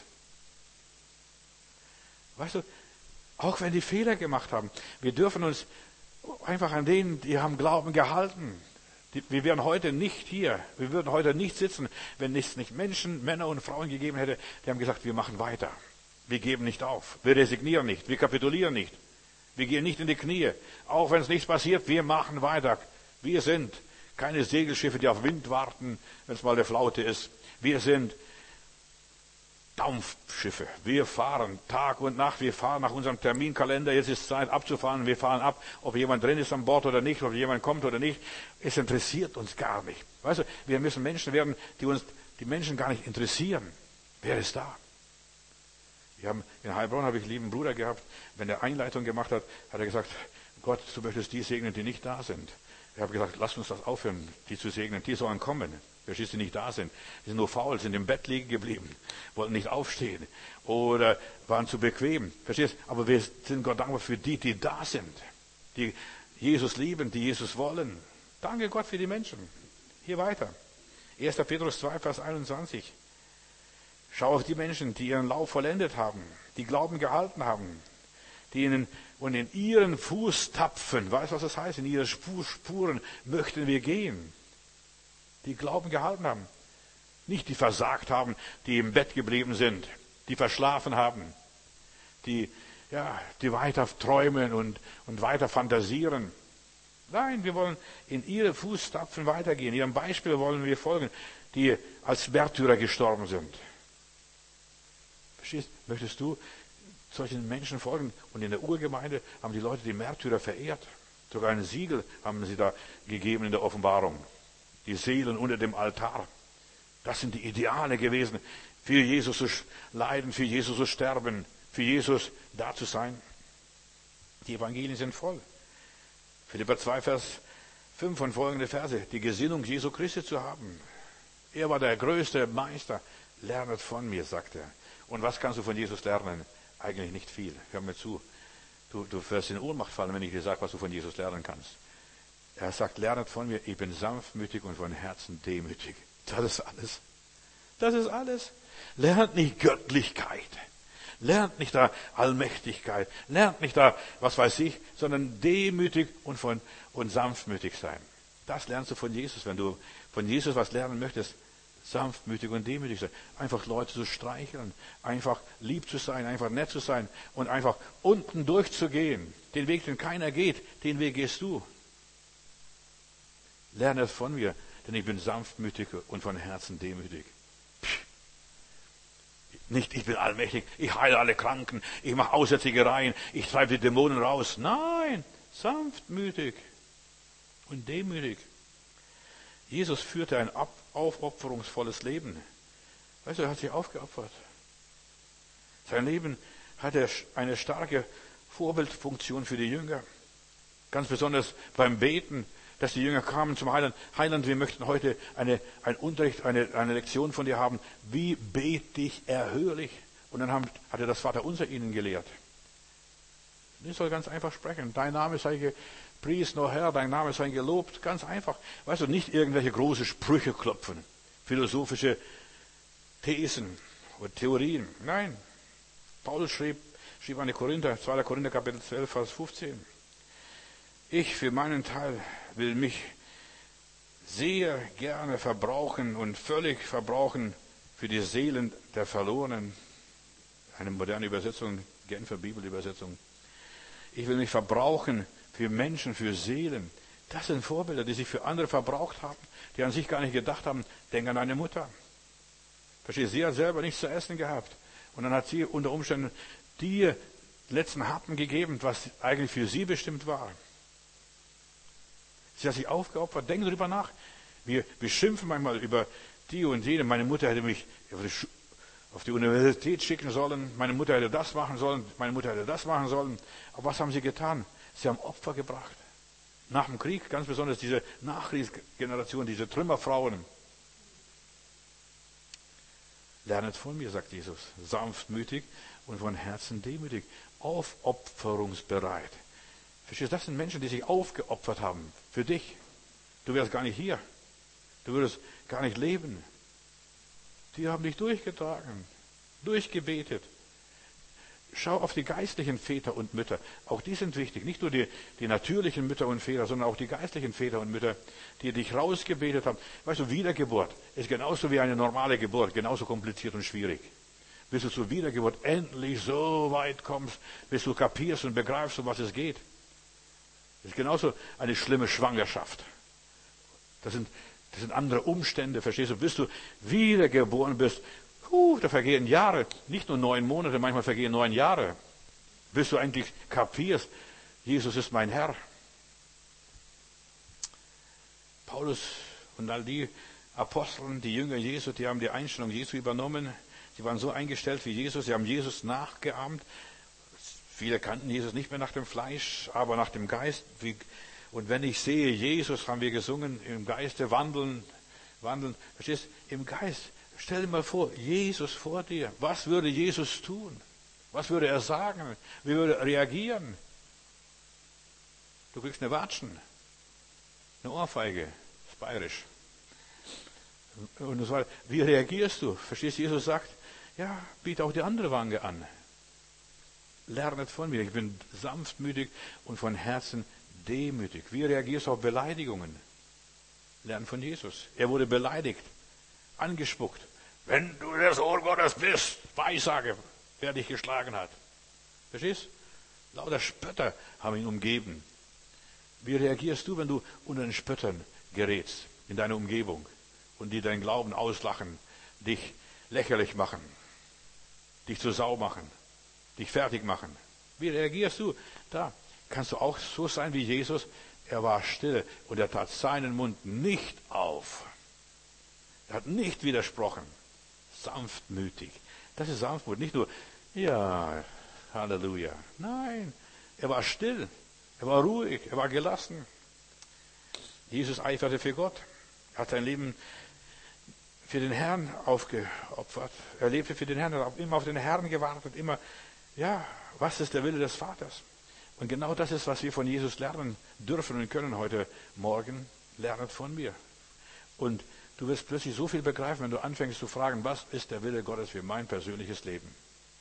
Speaker 1: Weißt du, auch wenn die Fehler gemacht haben, wir dürfen uns einfach an denen, die haben Glauben gehalten. Die, wir wären heute nicht hier, wir würden heute nicht sitzen, wenn es nicht Menschen, Männer und Frauen gegeben hätte, die haben gesagt, wir machen weiter. Wir geben nicht auf. Wir resignieren nicht. Wir kapitulieren nicht. Wir gehen nicht in die Knie. Auch wenn es nichts passiert, wir machen weiter. Wir sind keine Segelschiffe, die auf Wind warten, wenn es mal der Flaute ist. Wir sind Dampfschiffe. Wir fahren Tag und Nacht. Wir fahren nach unserem Terminkalender. Jetzt ist Zeit abzufahren. Wir fahren ab, ob jemand drin ist an Bord oder nicht, ob jemand kommt oder nicht. Es interessiert uns gar nicht. Weißt du, wir müssen Menschen werden, die uns, die Menschen gar nicht interessieren. Wer ist da? Wir haben, in Heilbronn habe ich einen lieben Bruder gehabt, wenn er Einleitung gemacht hat, hat er gesagt, Gott, du möchtest die segnen, die nicht da sind. Ich habe gesagt, lass uns das aufhören, die zu segnen, die sollen kommen. Verstehst du, die nicht da sind. Die sind nur faul, sind im Bett liegen geblieben, wollten nicht aufstehen oder waren zu bequem. Verstehst du? Aber wir sind Gott dankbar für die, die da sind, die Jesus lieben, die Jesus wollen. Danke Gott für die Menschen. Hier weiter. erster Petrus zwei, Vers einundzwanzig. Schau auf die Menschen, die ihren Lauf vollendet haben, die Glauben gehalten haben, die in, und in ihren Fußtapfen, weißt du, was das heißt? In ihre Spuren möchten wir gehen. Die Glauben gehalten haben. Nicht die versagt haben, die im Bett geblieben sind, die verschlafen haben, die, ja, die weiter träumen und, und weiter fantasieren. Nein, wir wollen in ihre Fußtapfen weitergehen. Ihrem Beispiel wollen wir folgen, die als Märtyrer gestorben sind. Verstehst? Möchtest du solchen Menschen folgen? Und in der Urgemeinde haben die Leute die Märtyrer verehrt. Sogar ein Siegel haben sie da gegeben in der Offenbarung. Die Seelen unter dem Altar. Das sind die Ideale gewesen. Für Jesus zu leiden, für Jesus zu sterben, für Jesus da zu sein. Die Evangelien sind voll. Philipper zwei, Vers fünf und folgende Verse. Die Gesinnung Jesu Christi zu haben. Er war der größte Meister. Lernet von mir, sagt er. Und was kannst du von Jesus lernen? Eigentlich nicht viel. Hör mir zu. Du, du wirst in Ohnmacht fallen, wenn ich dir sage, was du von Jesus lernen kannst. Er sagt, lernet von mir, ich bin sanftmütig und von Herzen demütig. Das ist alles. Das ist alles. Lernt nicht Göttlichkeit. Lernt nicht da Allmächtigkeit. Lernt nicht da, was weiß ich, sondern demütig und, von, und sanftmütig sein. Das lernst du von Jesus. Wenn du von Jesus was lernen möchtest, sanftmütig und demütig sein. Einfach Leute zu streicheln. Einfach lieb zu sein. Einfach nett zu sein. Und einfach unten durchzugehen. Den Weg, den keiner geht, den Weg gehst du. Lerne es von mir, denn ich bin sanftmütig und von Herzen demütig. Pff. Nicht, ich bin allmächtig, ich heile alle Kranken, ich mache aussätzige Reihen, ich treibe die Dämonen raus. Nein, sanftmütig und demütig. Jesus führte ein aufopferungsvolles Leben. Weißt du, er hat sich aufgeopfert. Sein Leben hatte eine starke Vorbildfunktion für die Jünger. Ganz besonders beim Beten, dass die Jünger kamen zum Heiland. Heiland, wir möchten heute eine, ein Unterricht, eine, eine Lektion von dir haben. Wie bete ich erhörlich? Und dann haben, hat er das Vaterunser ihnen gelehrt. Ich soll ganz einfach sprechen. Dein Name sei gepriesen, o Herr, dein Name sei gelobt. Ganz einfach. Weißt du, nicht irgendwelche große Sprüche klopfen. Philosophische Thesen oder Theorien. Nein. Paulus schrieb, schrieb an die Korinther, zweiter Korinther Kapitel zwölf, Vers fünfzehn. Ich für meinen Teil will mich sehr gerne verbrauchen und völlig verbrauchen für die Seelen der Verlorenen. Eine moderne Übersetzung, Genfer Bibelübersetzung. Ich will mich verbrauchen für Menschen, für Seelen. Das sind Vorbilder, die sich für andere verbraucht haben, die an sich gar nicht gedacht haben. Denk an deine Mutter. Verstehst du, sie hat selber nichts zu essen gehabt. Und dann hat sie unter Umständen dir letzten Happen gegeben, was eigentlich für sie bestimmt war. Sie hat sich aufgeopfert. Denken darüber nach. Wir, wir schimpfen manchmal über die und jene. Meine Mutter hätte mich auf die Universität schicken sollen. Meine Mutter hätte das machen sollen. Meine Mutter hätte das machen sollen. Aber was haben sie getan? Sie haben Opfer gebracht. Nach dem Krieg, ganz besonders diese Nachkriegsgeneration, diese Trümmerfrauen. Lernet von mir, sagt Jesus, sanftmütig und von Herzen demütig, aufopferungsbereit. Verstehst du, das sind Menschen, die sich aufgeopfert haben für dich. Du wärst gar nicht hier. Du würdest gar nicht leben. Die haben dich durchgetragen, durchgebetet. Schau auf die geistlichen Väter und Mütter. Auch die sind wichtig. Nicht nur die, die natürlichen Mütter und Väter, sondern auch die geistlichen Väter und Mütter, die dich rausgebetet haben. Weißt du, Wiedergeburt ist genauso wie eine normale Geburt, genauso kompliziert und schwierig. Bis du zur Wiedergeburt endlich so weit kommst, bis du kapierst und begreifst, um was es geht. Das ist genauso eine schlimme Schwangerschaft. Das sind, das sind andere Umstände, verstehst du? Bis du wiedergeboren bist, uh, da vergehen Jahre, nicht nur neun Monate, manchmal vergehen neun Jahre. Bis du eigentlich kapierst, Jesus ist mein Herr. Paulus und all die Aposteln, die Jünger Jesu, die haben die Einstellung Jesu übernommen. Sie waren so eingestellt wie Jesus, sie haben Jesus nachgeahmt. Viele kannten Jesus nicht mehr nach dem Fleisch, aber nach dem Geist. Und wenn ich sehe, Jesus, haben wir gesungen, im Geiste wandeln, wandeln. Verstehst du? Im Geist. Stell dir mal vor, Jesus vor dir. Was würde Jesus tun? Was würde er sagen? Wie würde er reagieren? Du kriegst eine Watschen, eine Ohrfeige, das ist bayerisch. Und das war, wie reagierst du? Verstehst du? Jesus sagt, ja, biete auch die andere Wange an. Lernet von mir, ich bin sanftmütig und von Herzen demütig. Wie reagierst du auf Beleidigungen? Lern von Jesus. Er wurde beleidigt, angespuckt. Wenn du der Sohn Gottes bist, Weissage, wer dich geschlagen hat. Verstehst? Lauter Spötter haben ihn umgeben. Wie reagierst du, wenn du unter den Spöttern gerätst, in deiner Umgebung, und die deinen Glauben auslachen, dich lächerlich machen, dich zur Sau machen, dich fertig machen? Wie reagierst du? Da kannst du auch so sein wie Jesus. Er war still und er tat seinen Mund nicht auf. Er hat nicht widersprochen. Sanftmütig. Das ist Sanftmut. Nicht nur, ja, Halleluja. Nein, er war still. Er war ruhig. Er war gelassen. Jesus eiferte für Gott. Er hat sein Leben für den Herrn aufgeopfert. Er lebte für den Herrn. Er hat immer auf den Herrn gewartet. Immer, ja, was ist der Wille des Vaters? Und genau das ist, was wir von Jesus lernen dürfen und können heute Morgen. Lernet von mir. Und du wirst plötzlich so viel begreifen, wenn du anfängst zu fragen, was ist der Wille Gottes für mein persönliches Leben?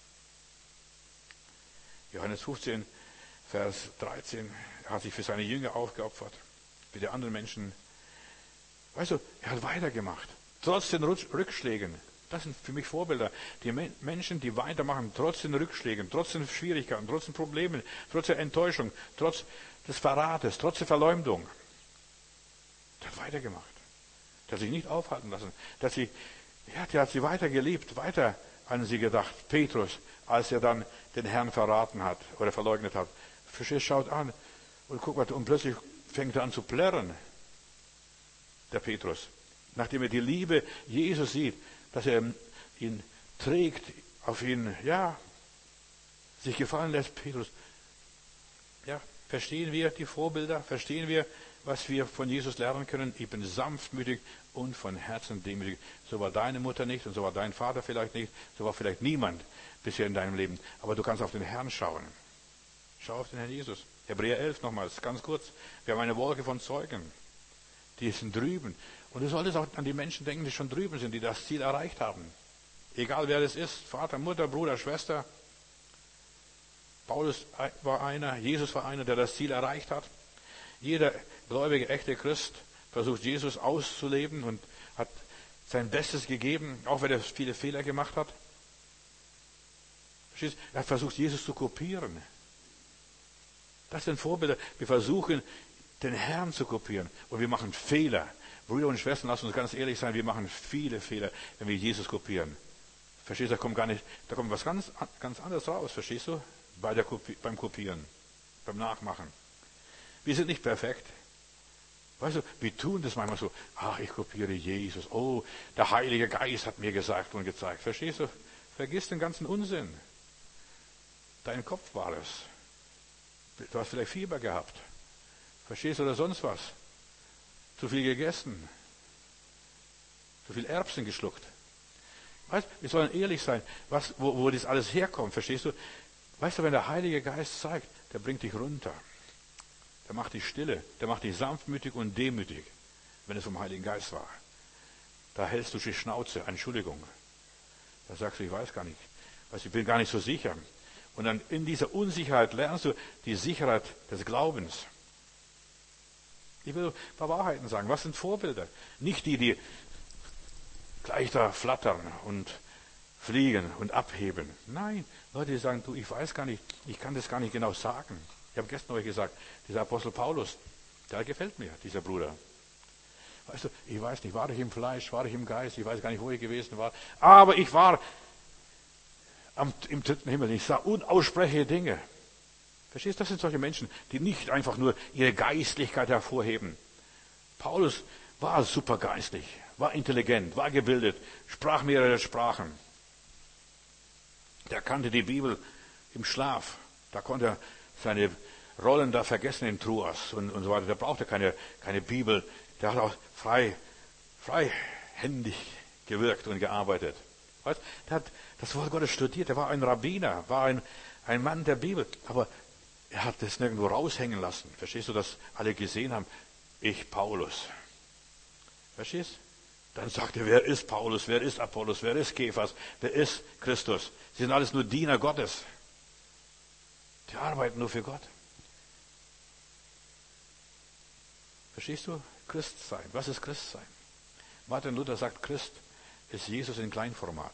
Speaker 1: Johannes fünfzehn, Vers dreizehn, er hat sich für seine Jünger aufgeopfert, für die anderen Menschen. Weißt du, er hat weitergemacht, trotz den Rückschlägen. Das sind für mich Vorbilder. Die Menschen, die weitermachen, trotz den Rückschlägen, trotz den Schwierigkeiten, trotz den Problemen, trotz der Enttäuschung, trotz des Verrates, trotz der Verleumdung. Der hat weitergemacht. Der hat sich nicht aufhalten lassen. Der hat sie, ja, der hat sie weiter geliebt, weiter an sie gedacht. Petrus, als er dann den Herrn verraten hat oder verleugnet hat. Verstehst, schaut an und guck mal, und plötzlich fängt er an zu plärren. Der Petrus. Nachdem er die Liebe Jesus sieht, dass er ihn trägt, auf ihn, ja, sich gefallen lässt, Petrus. Ja, verstehen wir die Vorbilder? Verstehen wir, was wir von Jesus lernen können? Ich bin sanftmütig und von Herzen demütig. So war deine Mutter nicht und so war dein Vater vielleicht nicht, so war vielleicht niemand bisher in deinem Leben. Aber du kannst auf den Herrn schauen. Schau auf den Herrn Jesus. Hebräer elf nochmals, ganz kurz. Wir haben eine Wolke von Zeugen. Die sind drüben. Und du solltest auch an die Menschen denken, die schon drüben sind, die das Ziel erreicht haben. Egal wer das ist, Vater, Mutter, Bruder, Schwester. Paulus war einer, Jesus war einer, der das Ziel erreicht hat. Jeder gläubige, echte Christ versucht Jesus auszuleben und hat sein Bestes gegeben, auch wenn er viele Fehler gemacht hat. Er hat versucht, Jesus zu kopieren. Das sind Vorbilder. Wir versuchen, den Herrn zu kopieren. Und wir machen Fehler. Brüder und Schwestern, lasst uns ganz ehrlich sein, wir machen viele Fehler, wenn wir Jesus kopieren. Verstehst du, da kommt gar nicht, da kommt was ganz, ganz anderes raus, verstehst du? Bei der Kopie, beim Kopieren, beim Nachmachen. Wir sind nicht perfekt. Weißt du, wir tun das manchmal so, ach, ich kopiere Jesus, oh, der Heilige Geist hat mir gesagt und gezeigt. Verstehst du? Vergiss den ganzen Unsinn. Dein Kopf war es. Du hast vielleicht Fieber gehabt. Verstehst du, oder sonst was? Zu viel gegessen. Zu viel Erbsen geschluckt. Weißt, wir sollen ehrlich sein, was, wo, wo das alles herkommt, verstehst du? Weißt du, wenn der Heilige Geist zeigt, der bringt dich runter. Der macht dich stille, der macht dich sanftmütig und demütig, wenn es vom Heiligen Geist war. Da hältst du die Schnauze, Entschuldigung. Da sagst du, ich weiß gar nicht, also ich bin gar nicht so sicher. Und dann in dieser Unsicherheit lernst du die Sicherheit des Glaubens. Ich will ein paar Wahrheiten sagen. Was sind Vorbilder? Nicht die, die gleich da flattern und fliegen und abheben. Nein, Leute, die sagen, du, ich weiß gar nicht, ich kann das gar nicht genau sagen. Ich habe gestern euch gesagt, dieser Apostel Paulus, der gefällt mir, dieser Bruder. Weißt du, ich weiß nicht, war ich im Fleisch, war ich im Geist, ich weiß gar nicht, wo ich gewesen war. Aber ich war am, im dritten Himmel, ich sah unaussprechliche Dinge. Verstehst du, das sind solche Menschen, die nicht einfach nur ihre Geistlichkeit hervorheben. Paulus war super geistlich, war intelligent, war gebildet, sprach mehrere Sprachen. Der kannte die Bibel im Schlaf. Da konnte er seine Rollen da vergessen in Troas und, und so weiter. Der brauchte keine, keine Bibel. Der hat auch frei, freihändig gewirkt und gearbeitet. Weißt, der hat das Wort Gottes studiert. Er war ein Rabbiner, war ein, ein Mann der Bibel. Aber er hat das nirgendwo raushängen lassen. Verstehst du, dass alle gesehen haben? Ich, Paulus. Verstehst? Dann sagt er, wer ist Paulus, wer ist Apollos, wer ist Kephas, wer ist Christus? Sie sind alles nur Diener Gottes. Die arbeiten nur für Gott. Verstehst du? Christ sein. Was ist Christ sein? Martin Luther sagt, Christ ist Jesus in Kleinformat.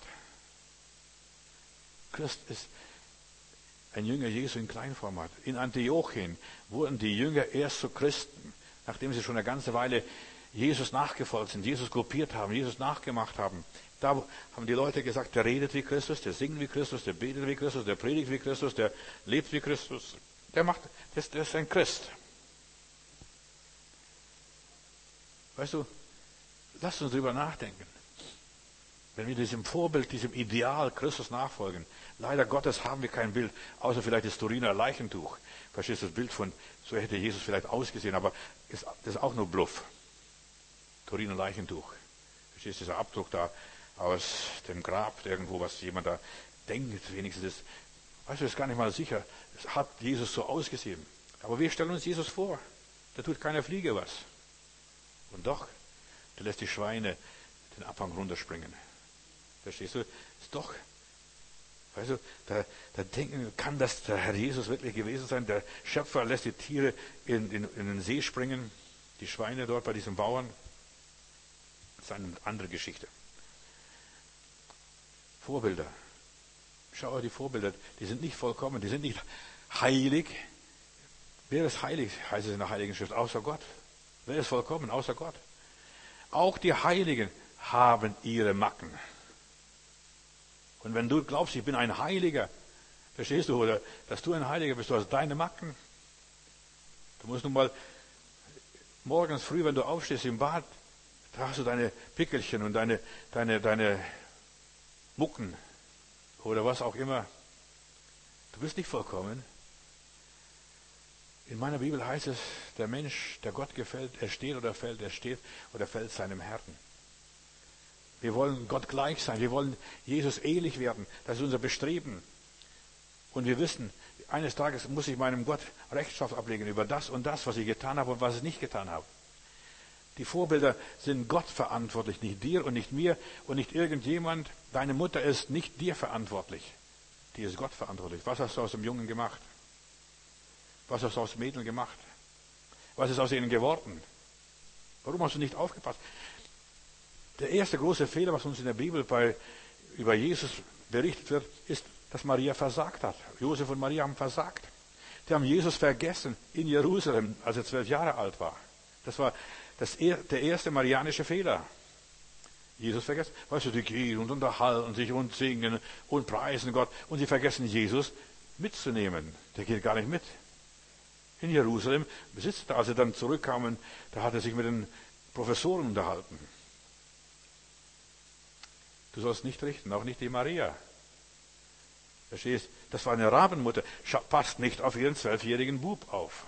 Speaker 1: Christ ist ein Jünger Jesu in Kleinformat. In Antiochien wurden die Jünger erst zu Christen, nachdem sie schon eine ganze Weile Jesus nachgefolgt sind, Jesus kopiert haben, Jesus nachgemacht haben. Da haben die Leute gesagt, der redet wie Christus, der singt wie Christus, der betet wie Christus, der predigt wie Christus, der lebt wie Christus. Der macht, das, das ist ein Christ. Weißt du, lasst uns darüber nachdenken. Wenn wir diesem Vorbild, diesem Ideal Christus nachfolgen, leider Gottes haben wir kein Bild, außer vielleicht das Turiner Leichentuch. Verstehst du, das Bild von, so hätte Jesus vielleicht ausgesehen, aber das ist auch nur Bluff. Turiner Leichentuch. Verstehst du, dieser Abdruck da aus dem Grab irgendwo, was jemand da denkt, wenigstens ist. Weißt du, das ist gar nicht mal sicher. Es hat Jesus so ausgesehen. Aber wir stellen uns Jesus vor. Da tut keiner Fliege was. Und doch, der lässt die Schweine den Abhang runterspringen. Verstehst du? Ist doch, weißt du, da, da denken, kann das der Herr Jesus wirklich gewesen sein? Der Schöpfer lässt die Tiere in, in, in den See springen, die Schweine dort bei diesem Bauern. Das ist eine andere Geschichte. Vorbilder. Schau euch die Vorbilder, die sind nicht vollkommen, die sind nicht heilig. Wer ist heilig, heißt es in der Heiligen Schrift, außer Gott. Wer ist vollkommen, außer Gott? Auch die Heiligen haben ihre Macken. Und wenn du glaubst, ich bin ein Heiliger, verstehst du, oder dass du ein Heiliger bist, du hast deine Macken. Du musst nun mal morgens früh, wenn du aufstehst im Bad, da hast du deine Pickelchen und deine, deine, deine Mucken oder was auch immer. Du bist nicht vollkommen. In meiner Bibel heißt es, der Mensch, der Gott gefällt, er steht oder fällt, er steht oder fällt seinem Herrn. Wir wollen Gott gleich sein, wir wollen Jesus ähnlich werden, das ist unser Bestreben. Und wir wissen, eines Tages muss ich meinem Gott Rechenschaft ablegen über das und das, was ich getan habe und was ich nicht getan habe. Die Vorbilder sind Gott verantwortlich, nicht dir und nicht mir und nicht irgendjemand. Deine Mutter ist nicht dir verantwortlich, die ist Gott verantwortlich. Was hast du aus dem Jungen gemacht? Was hast du aus Mädchen gemacht? Was ist aus ihnen geworden? Warum hast du nicht aufgepasst? Der erste große Fehler, was uns in der Bibel bei, über Jesus berichtet wird, ist, dass Maria versagt hat. Josef und Maria haben versagt. Die haben Jesus vergessen in Jerusalem, als er zwölf Jahre alt war. Das war das, der erste marianische Fehler. Jesus vergessen. Weißt du, die gehen und unterhalten sich und singen und preisen Gott. Und sie vergessen, Jesus mitzunehmen. Der geht gar nicht mit. In Jerusalem besitzt er. Als sie dann zurückkamen, da hat er sich mit den Professoren unterhalten. Du sollst nicht richten, auch nicht die Maria. Verstehst? Das war eine Rabenmutter. Passt nicht auf ihren zwölfjährigen Bub auf.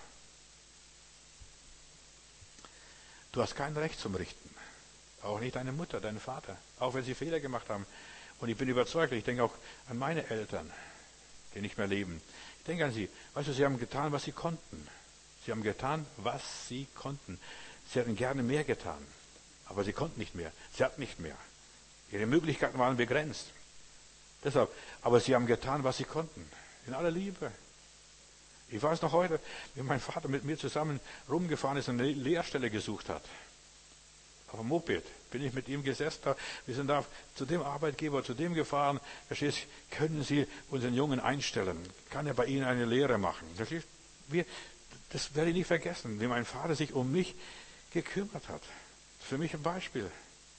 Speaker 1: Du hast kein Recht zum Richten. Auch nicht deine Mutter, dein Vater. Auch wenn sie Fehler gemacht haben. Und ich bin überzeugt, ich denke auch an meine Eltern, die nicht mehr leben. Ich denke an sie. Weißt du, sie haben getan, was sie konnten. Sie haben getan, was sie konnten. Sie hätten gerne mehr getan, aber sie konnten nicht mehr. Sie hatten nicht mehr. Ihre Möglichkeiten waren begrenzt. Deshalb, aber sie haben getan, was sie konnten. In aller Liebe. Ich weiß noch heute, wie mein Vater mit mir zusammen rumgefahren ist und eine Lehrstelle gesucht hat. Auf dem Moped bin ich mit ihm gesessen. Da. Wir sind da zu dem Arbeitgeber, zu dem gefahren. Verstehst du, können Sie unseren Jungen einstellen? Kann er bei Ihnen eine Lehre machen? Verstehst du? Wir, das werde ich nicht vergessen, wie mein Vater sich um mich gekümmert hat. Das ist für mich ein Beispiel.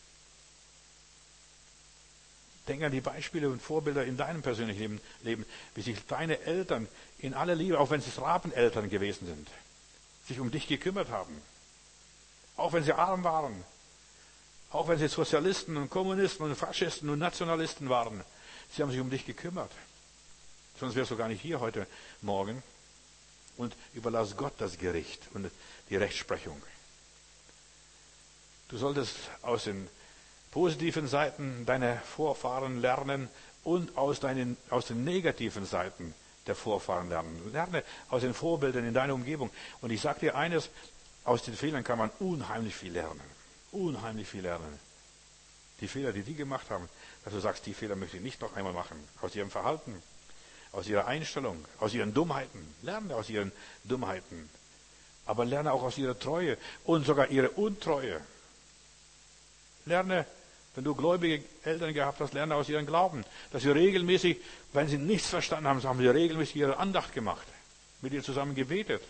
Speaker 1: Denk an die Beispiele und Vorbilder in deinem persönlichen Leben, wie sich deine Eltern in aller Liebe, auch wenn es Rabeneltern gewesen sind, sich um dich gekümmert haben. Auch wenn sie arm waren. Auch wenn sie Sozialisten und Kommunisten und Faschisten und Nationalisten waren. Sie haben sich um dich gekümmert. Sonst wärst du gar nicht hier heute Morgen. Und überlass Gott das Gericht und die Rechtsprechung. Du solltest aus den positiven Seiten deiner Vorfahren lernen und aus, deinen, aus den negativen Seiten der Vorfahren lernen. Lerne aus den Vorbildern in deiner Umgebung. Und ich sage dir eines, aus den Fehlern kann man unheimlich viel lernen. Unheimlich viel lernen. Die Fehler, die die gemacht haben, dass du sagst, die Fehler möchte ich nicht noch einmal machen. Aus ihrem Verhalten, aus ihrer Einstellung, aus ihren Dummheiten. Lerne aus ihren Dummheiten. Aber lerne auch aus ihrer Treue und sogar ihre Untreue. Lerne, wenn du gläubige Eltern gehabt hast, lerne aus ihrem Glauben, dass sie regelmäßig, wenn sie nichts verstanden haben, haben sie regelmäßig ihre Andacht gemacht, mit ihr zusammen gebetet.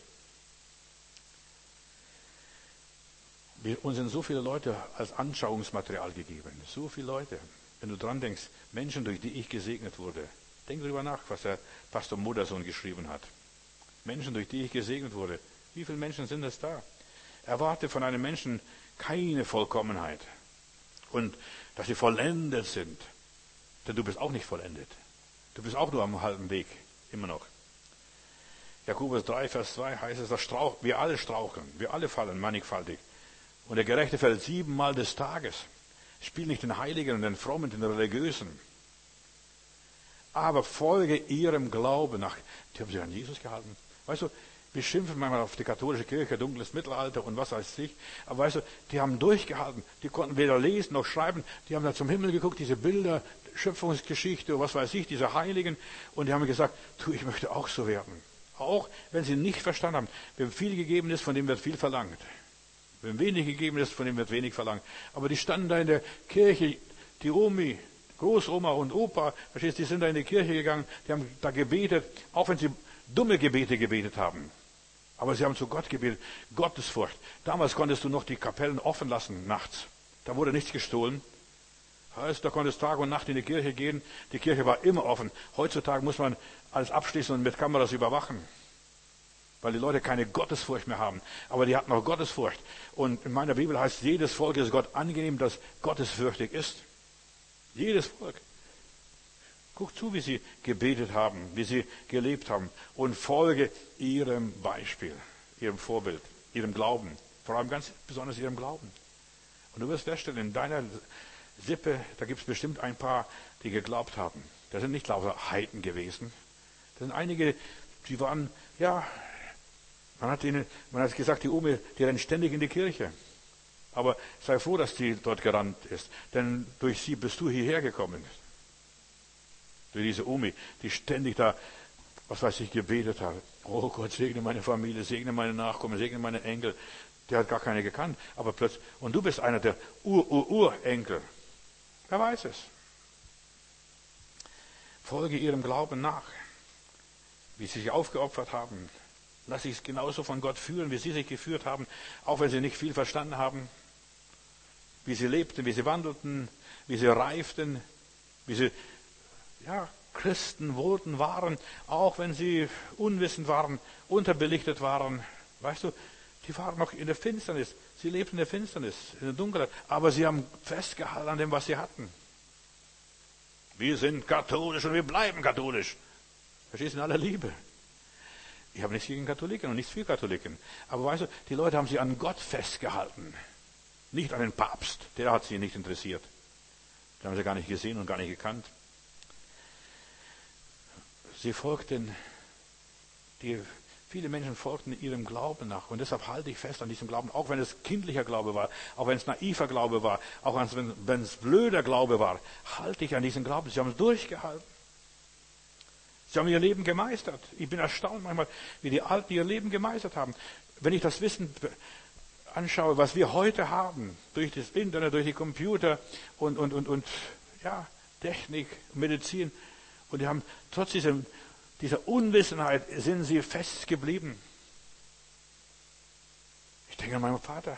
Speaker 1: Wir, uns sind so viele Leute als Anschauungsmaterial gegeben, so viele Leute. Wenn du dran denkst, Menschen, durch die ich gesegnet wurde, denk darüber nach, was der Pastor Modersohn geschrieben hat. Menschen, durch die ich gesegnet wurde, wie viele Menschen sind es da? Erwarte von einem Menschen keine Vollkommenheit. Und dass sie vollendet sind. Denn du bist auch nicht vollendet. Du bist auch nur am halben Weg. Immer noch. Jakobus drei, Vers zwei heißt es, dass Strauch, wir alle straucheln. Wir alle fallen mannigfaltig. Und der Gerechte fällt siebenmal des Tages. Spiel nicht den Heiligen und den Frommen, den Religiösen. Aber folge ihrem Glauben nach. Die haben sich an Jesus gehalten. Weißt du, wir schimpfen manchmal auf die katholische Kirche, dunkles Mittelalter und was weiß ich. Aber weißt du, die haben durchgehalten. Die konnten weder lesen noch schreiben. Die haben da zum Himmel geguckt, diese Bilder, Schöpfungsgeschichte und was weiß ich, diese Heiligen. Und die haben gesagt, du, ich möchte auch so werden. Auch wenn sie nicht verstanden haben. Wem viel gegeben ist, von dem wird viel verlangt. Wem wenig gegeben ist, von dem wird wenig verlangt. Aber die standen da in der Kirche, die Omi, Großoma und Opa, verstehst du, die sind da in die Kirche gegangen, die haben da gebetet, auch wenn sie dumme Gebete gebetet haben. Aber sie haben zu Gott gebetet. Gottesfurcht. Damals konntest du noch die Kapellen offen lassen, nachts. Da wurde nichts gestohlen. Heißt, da konntest Tag und Nacht in die Kirche gehen. Die Kirche war immer offen. Heutzutage muss man alles abschließen und mit Kameras überwachen. Weil die Leute keine Gottesfurcht mehr haben. Aber die hatten auch Gottesfurcht. Und in meiner Bibel heißt, jedes Volk ist Gott angenehm, das gottesfürchtig ist. Jedes Volk. Guck zu, wie sie gebetet haben, wie sie gelebt haben und folge ihrem Beispiel, ihrem Vorbild, ihrem Glauben. Vor allem ganz besonders ihrem Glauben. Und du wirst feststellen, in deiner Sippe, da gibt es bestimmt ein paar, die geglaubt haben. Das sind nicht lauter Heiden gewesen. Das sind einige, die waren, ja, man hat ihnen, man hat gesagt, die Omi, die rennt ständig in die Kirche. Aber sei froh, dass die dort gerannt ist, denn durch sie bist du hierher gekommen. Durch diese Omi, die ständig da, was weiß ich, gebetet hat. Oh Gott, segne meine Familie, segne meine Nachkommen, segne meine Enkel. Der hat gar keine gekannt. Aber plötzlich, und du bist einer der Ur-Ur-Urenkel. Wer weiß es? Folge ihrem Glauben nach. Wie sie sich aufgeopfert haben. Lass sich genauso von Gott führen, wie sie sich geführt haben. Auch wenn sie nicht viel verstanden haben. Wie sie lebten, wie sie wandelten, wie sie reiften, wie sie ja, Christen wurden, waren, auch wenn sie unwissend waren, unterbelichtet waren. Weißt du, die waren noch in der Finsternis. Sie lebten in der Finsternis, in der Dunkelheit. Aber sie haben festgehalten an dem, was sie hatten. Wir sind katholisch und wir bleiben katholisch. Verstehst du, in aller Liebe. Ich habe nichts gegen Katholiken und nichts für Katholiken. Aber weißt du, die Leute haben sich an Gott festgehalten. Nicht an den Papst. Der hat sie nicht interessiert. Die haben sie gar nicht gesehen und gar nicht gekannt. Sie folgten, die, viele Menschen folgten ihrem Glauben nach. Und deshalb halte ich fest an diesem Glauben, auch wenn es kindlicher Glaube war, auch wenn es naiver Glaube war, auch wenn, wenn es blöder Glaube war, halte ich an diesem Glauben. Sie haben es durchgehalten. Sie haben ihr Leben gemeistert. Ich bin erstaunt manchmal, wie die Alten ihr Leben gemeistert haben. Wenn ich das Wissen anschaue, was wir heute haben, durch das Internet, durch die Computer und, und, und, und ja, Technik, Medizin, und die haben trotz diesem, dieser Unwissenheit sind sie fest geblieben. Ich denke an meinen Vater.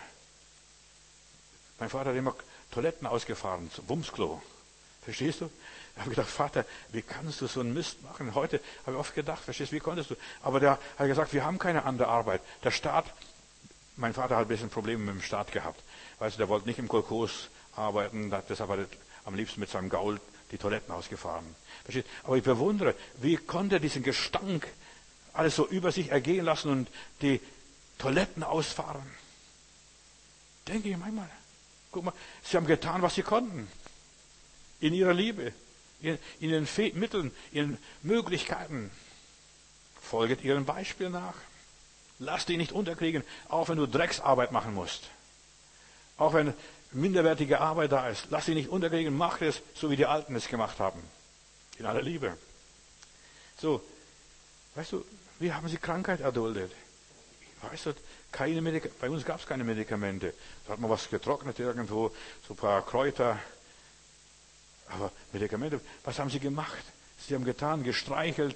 Speaker 1: Mein Vater hat immer Toiletten ausgefahren, zum Bumsklo. Verstehst du? Ich habe gedacht, Vater, wie kannst du so einen Mist machen? Heute habe ich oft gedacht, verstehst du, wie konntest du? Aber der hat gesagt, wir haben keine andere Arbeit. Der Staat, mein Vater hat ein bisschen Probleme mit dem Staat gehabt. Weißt du, der wollte nicht im Kolchos arbeiten, deshalb hat er am liebsten mit seinem Gaul die Toiletten ausgefahren. Verstehst du? Aber ich bewundere, wie konnte er diesen Gestank alles so über sich ergehen lassen und die Toiletten ausfahren? Denke ich manchmal. Guck mal, sie haben getan, was sie konnten. In ihrer Liebe, in, in ihren Fe- Mitteln, ihren Möglichkeiten. Folget ihrem Beispiel nach. Lass dich nicht unterkriegen, auch wenn du Drecksarbeit machen musst. Auch wenn minderwertige Arbeit da ist. Lass dich nicht unterkriegen, mach es, so wie die Alten es gemacht haben. In aller Liebe. So, weißt du, wie haben sie Krankheit erduldet? Weißt du, keine Medika- bei uns gab es keine Medikamente. Da hat man was getrocknet irgendwo, so ein paar Kräuter. Aber Medikamente, was haben sie gemacht? Sie haben getan, gestreichelt,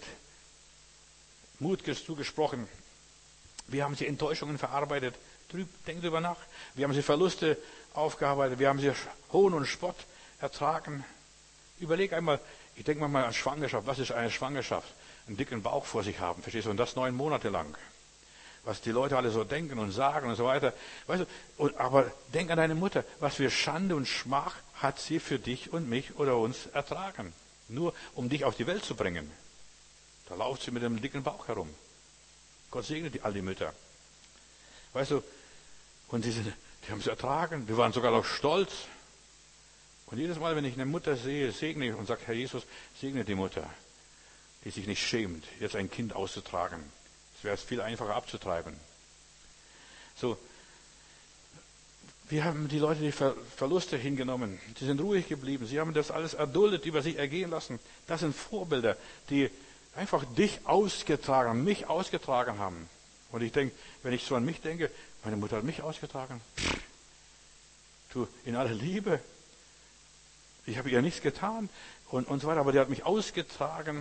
Speaker 1: Mut zugesprochen. Wie haben sie Enttäuschungen verarbeitet? Denk drüber nach. Wie haben sie Verluste aufgearbeitet? Wie haben sie Hohn und Spott ertragen? Überleg einmal, ich denke mal an Schwangerschaft. Was ist eine Schwangerschaft? Einen dicken Bauch vor sich haben, verstehst du? Und das neun Monate lang. Was die Leute alle so denken und sagen und so weiter. Weißt du, und, aber denk an deine Mutter. Was für Schande und Schmach hat sie für dich und mich oder uns ertragen. Nur um dich auf die Welt zu bringen. Da lauft sie mit einem dicken Bauch herum. Gott segne die, all die Mütter. Weißt du, und die, sind, die haben es ertragen. Wir waren sogar noch stolz. Und jedes Mal, wenn ich eine Mutter sehe, segne ich und sage, Herr Jesus, segne die Mutter, die sich nicht schämt, jetzt ein Kind auszutragen. Es wäre viel einfacher abzutreiben. So, wir haben die Leute die Ver- Verluste hingenommen. Sie sind ruhig geblieben. Sie haben das alles erduldet, über sich ergehen lassen. Das sind Vorbilder, die einfach dich ausgetragen, mich ausgetragen haben. Und ich denke, wenn ich so an mich denke, meine Mutter hat mich ausgetragen. Pff, du, in aller Liebe. Ich habe ihr nichts getan und, und so weiter, aber die hat mich ausgetragen.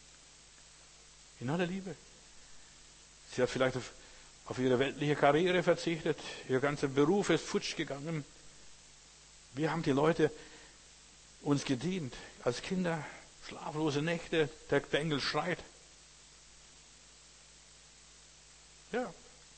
Speaker 1: In aller Liebe. Sie hat vielleicht auf, auf ihre weltliche Karriere verzichtet. Ihr ganzer Beruf ist futsch gegangen. Wir haben die Leute uns gedient. Als Kinder, schlaflose Nächte, der Bengel schreit. Ja.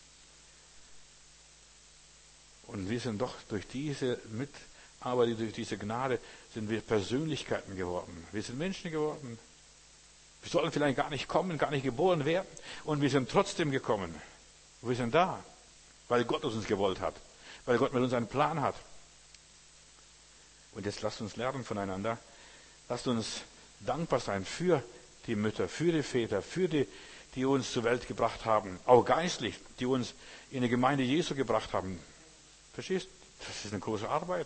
Speaker 1: Und wir sind doch durch diese Mitarbeit, durch diese Gnade, sind wir Persönlichkeiten geworden. Wir sind Menschen geworden. Wir sollten vielleicht gar nicht kommen, gar nicht geboren werden. Und wir sind trotzdem gekommen. Wir sind da, weil Gott uns gewollt hat. Weil Gott mit uns einen Plan hat. Und jetzt lasst uns lernen voneinander. Lasst uns dankbar sein für die Mütter, für die Väter, für die, die uns zur Welt gebracht haben. Auch geistlich, die uns in die Gemeinde Jesu gebracht haben. Verstehst? Das ist eine große Arbeit.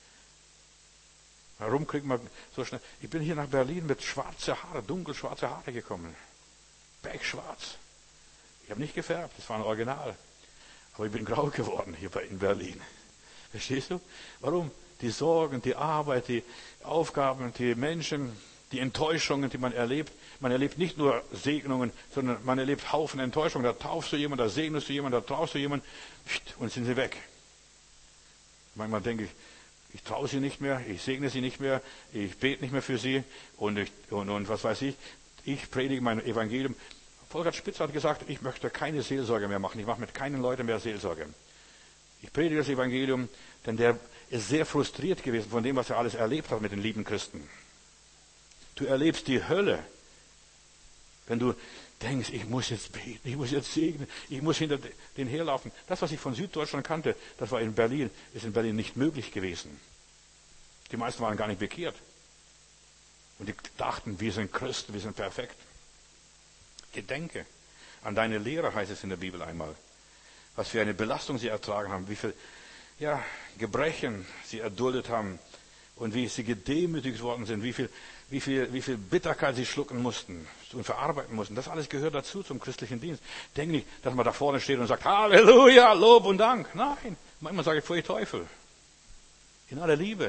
Speaker 1: Warum kriegt man so schnell? Ich bin hier nach Berlin mit schwarzen Haare, dunkelschwarze Haare gekommen. Bergschwarz. Ich habe nicht gefärbt, das war ein Original. Aber ich bin grau geworden hier in Berlin. Verstehst du? Warum? Die Sorgen, die Arbeit, die Aufgaben, die Menschen, die Enttäuschungen, die man erlebt. Man erlebt nicht nur Segnungen, sondern man erlebt Haufen Enttäuschungen. Da taufst du jemanden, da segnest du jemanden, da traust du jemanden und sind sie weg. Manchmal denke ich, ich traue sie nicht mehr, ich segne sie nicht mehr, ich bete nicht mehr für sie und, ich, und, und was weiß ich. Ich predige mein Evangelium. Volker Spitz hat gesagt, ich möchte keine Seelsorge mehr machen. Ich mache mit keinen Leuten mehr Seelsorge. Ich predige das Evangelium, denn der ist sehr frustriert gewesen von dem, was er alles erlebt hat mit den lieben Christen. Du erlebst die Hölle, wenn du denkst, ich muss jetzt beten, ich muss jetzt segnen, ich muss hinter den herlaufen. Das, was ich von Süddeutschland kannte, das war in Berlin, ist in Berlin nicht möglich gewesen. Die meisten waren gar nicht bekehrt. Und die dachten, wir sind Christen, wir sind perfekt. Gedenke an deine Lehrer, heißt es in der Bibel einmal. Was für eine Belastung sie ertragen haben, wie viel ja, Gebrechen sie erduldet haben und wie sie gedemütigt worden sind, wie viel, wie viel, wie viel Bitterkeit sie schlucken mussten und verarbeiten mussten. Das alles gehört dazu zum christlichen Dienst. Denk nicht, dass man da vorne steht und sagt, Halleluja, Lob und Dank. Nein, manchmal sage ich, pfui Teufel. In aller Liebe.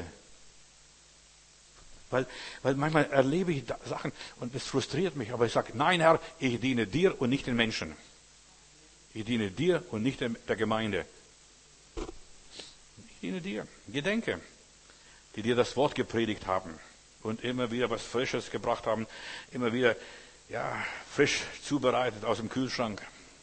Speaker 1: Weil, weil manchmal erlebe ich Sachen und es frustriert mich, aber ich sage, nein Herr, ich diene dir und nicht den Menschen. Ich diene dir und nicht der Gemeinde. Ich diene dir. Gedenke, die dir das Wort gepredigt haben und immer wieder was Frisches gebracht haben, immer wieder ja, frisch zubereitet aus dem Kühlschrank.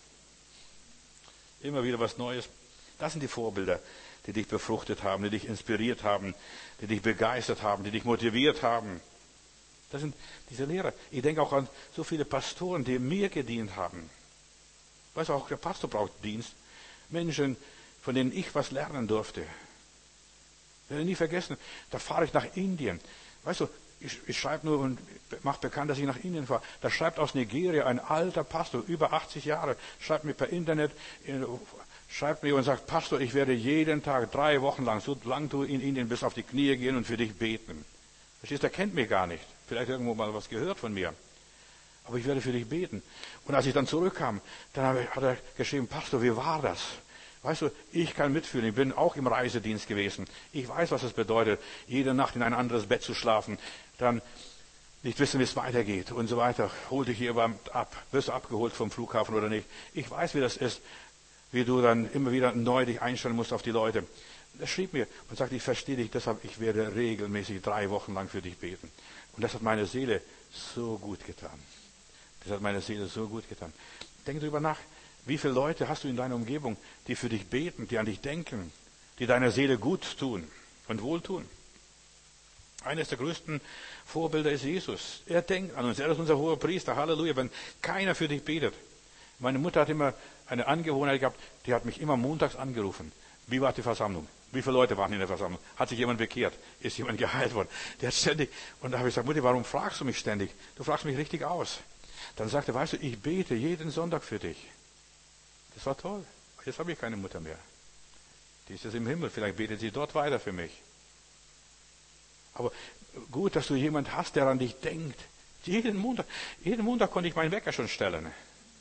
Speaker 1: Immer wieder was Neues. Das sind die Vorbilder, die dich befruchtet haben, die dich inspiriert haben, die dich begeistert haben, die dich motiviert haben. Das sind diese Lehrer. Ich denke auch an so viele Pastoren, die mir gedient haben. Weißt du, auch der Pastor braucht Dienst. Menschen, von denen ich was lernen durfte. Ich werde nie vergessen, da fahre ich nach Indien. Weißt du, ich, ich schreibe nur und mache bekannt, dass ich nach Indien fahre. Da schreibt aus Nigeria ein alter Pastor, über achtzig Jahre, schreibt mir per Internet, schreibt mir und sagt, Pastor, ich werde jeden Tag drei Wochen lang, so lang du in Indien bist, auf die Knie gehen und für dich beten. Verstehst du, der kennt mich gar nicht. Vielleicht irgendwo mal was gehört von mir. Aber ich werde für dich beten. Und als ich dann zurückkam, dann hat er geschrieben, Pastor, wie war das? Weißt du, ich kann mitfühlen. Ich bin auch im Reisedienst gewesen. Ich weiß, was es bedeutet, jede Nacht in ein anderes Bett zu schlafen. Dann nicht wissen, wie es weitergeht und so weiter. Hol dich hier ab. Wirst du abgeholt vom Flughafen oder nicht? Ich weiß, wie das ist, wie du dann immer wieder neu dich einstellen musst auf die Leute. Er schrieb mir und sagte, ich verstehe dich, deshalb ich werde regelmäßig drei Wochen lang für dich beten. Und das hat meine Seele so gut getan. Das hat meine Seele so gut getan. Denk darüber nach, wie viele Leute hast du in deiner Umgebung, die für dich beten, die an dich denken, die deiner Seele gut tun und wohltun. Eines der größten Vorbilder ist Jesus. Er denkt an uns, er ist unser hoher Priester, Halleluja, wenn keiner für dich betet. Meine Mutter hat immer eine Angewohnheit gehabt, die hat mich immer montags angerufen. Wie war die Versammlung? Wie viele Leute waren in der Versammlung? Hat sich jemand bekehrt? Ist jemand geheilt worden? Der hat ständig, und da habe ich gesagt, Mutti, warum fragst du mich ständig? Du fragst mich richtig aus. Dann sagte, weißt du, ich bete jeden Sonntag für dich. Das war toll. Jetzt habe ich keine Mutter mehr. Die ist jetzt im Himmel. Vielleicht betet sie dort weiter für mich. Aber gut, dass du jemand hast, der an dich denkt. Jeden Montag, jeden Montag konnte ich meinen Wecker schon stellen.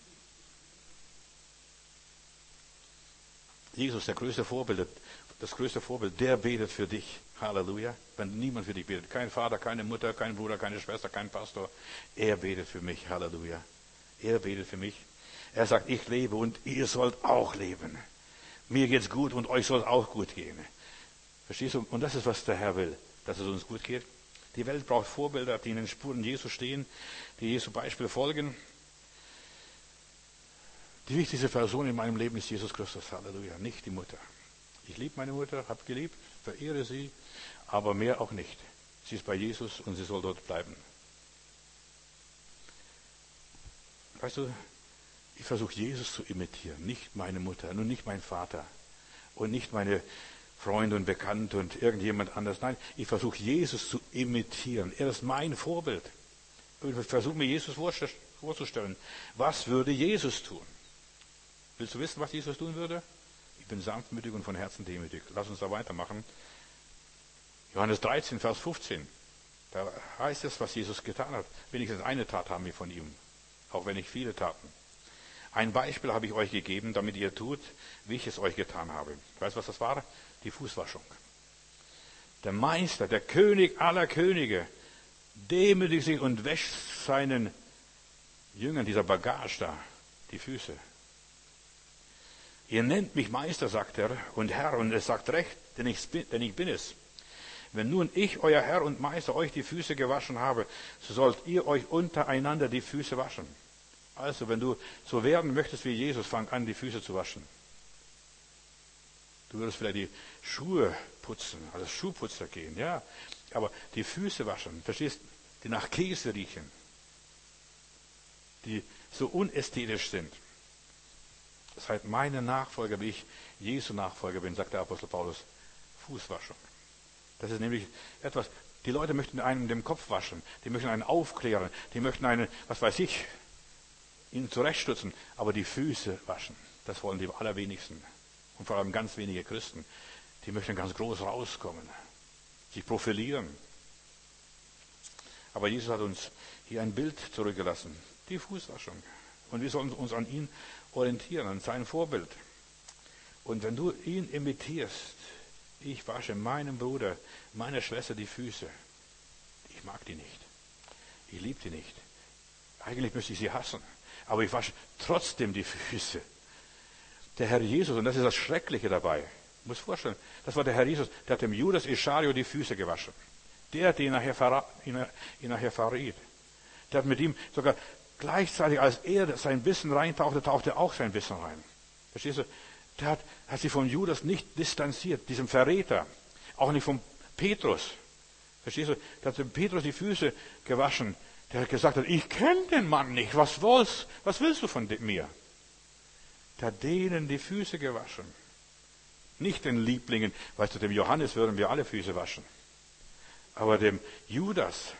Speaker 1: Jesus, der größte Vorbild, das größte Vorbild, der betet für dich. Halleluja. Wenn niemand für dich betet, kein Vater, keine Mutter, kein Bruder, keine Schwester, kein Pastor, er betet für mich. Halleluja. Er betet für mich. Er sagt, ich lebe und ihr sollt auch leben. Mir geht's gut und euch soll auch gut gehen. Verstehst du? Und das ist, was der Herr will, dass es uns gut geht. Die Welt braucht Vorbilder, die in den Spuren Jesu stehen, die Jesu Beispiel folgen. Die wichtigste Person in meinem Leben ist Jesus Christus. Halleluja. Nicht die Mutter. Ich liebe meine Mutter, habe geliebt, verehre sie, aber mehr auch nicht. Sie ist bei Jesus und sie soll dort bleiben. Weißt du, ich versuche Jesus zu imitieren, nicht meine Mutter, nur nicht mein Vater und nicht meine Freunde und Bekannte und irgendjemand anders. Nein, ich versuche Jesus zu imitieren. Er ist mein Vorbild. Ich versuche mir Jesus vorzustellen. Was würde Jesus tun? Willst du wissen, was Jesus tun würde? Ich bin sanftmütig und von Herzen demütig. Lass uns da weitermachen. Johannes dreizehn, Vers fünfzehn. Da heißt es, was Jesus getan hat. Wenigstens eine Tat haben wir von ihm. Auch wenn nicht viele Taten. Ein Beispiel habe ich euch gegeben, damit ihr tut, wie ich es euch getan habe. Weißt du, was das war? Die Fußwaschung. Der Meister, der König aller Könige, demütigt sich und wäscht seinen Jüngern, dieser Bagage da, die Füße. Ihr nennt mich Meister, sagt er, und Herr, und es sagt recht, denn ich bin, denn ich bin es. Wenn nun ich, euer Herr und Meister, euch die Füße gewaschen habe, so sollt ihr euch untereinander die Füße waschen. Also, wenn du so werden möchtest wie Jesus, fang an, die Füße zu waschen. Du würdest vielleicht die Schuhe putzen, also Schuhputzer gehen, ja. Aber die Füße waschen, verstehst du, die nach Käse riechen, die so unästhetisch sind. Seid meine Nachfolger, wie ich Jesu Nachfolger bin, sagt der Apostel Paulus. Fußwaschung. Das ist nämlich etwas, die Leute möchten einem den Kopf waschen, die möchten einen aufklären, die möchten einen, was weiß ich, ihnen zurechtstutzen, aber die Füße waschen, das wollen die allerwenigsten. Und vor allem ganz wenige Christen, die möchten ganz groß rauskommen, sich profilieren. Aber Jesus hat uns hier ein Bild zurückgelassen, die Fußwaschung. Und wir sollen uns an ihn orientieren, an sein Vorbild. Und wenn du ihn imitierst, ich wasche meinem Bruder, meiner Schwester die Füße. Ich mag die nicht. Ich liebe die nicht. Eigentlich müsste ich sie hassen. Aber ich wasche trotzdem die Füße. Der Herr Jesus, und das ist das Schreckliche dabei. Ich muss vorstellen, das war der Herr Jesus, der hat dem Judas Ischario die Füße gewaschen. Der, der ihn nachher, verra- ihn, ihn nachher verriet. Der hat mit ihm sogar gleichzeitig, als er sein Wissen reintauchte, tauchte auch sein Wissen rein. Verstehst du? Der hat, hat sich von Judas nicht distanziert, diesem Verräter. Auch nicht von Petrus. Verstehst du? Der hat dem Petrus die Füße gewaschen. Der hat gesagt, ich kenne den Mann nicht. Was willst, was willst du von mir? Der hat denen die Füße gewaschen. Nicht den Lieblingen. Weißt du, dem Johannes würden wir alle Füße waschen. Aber dem Judas,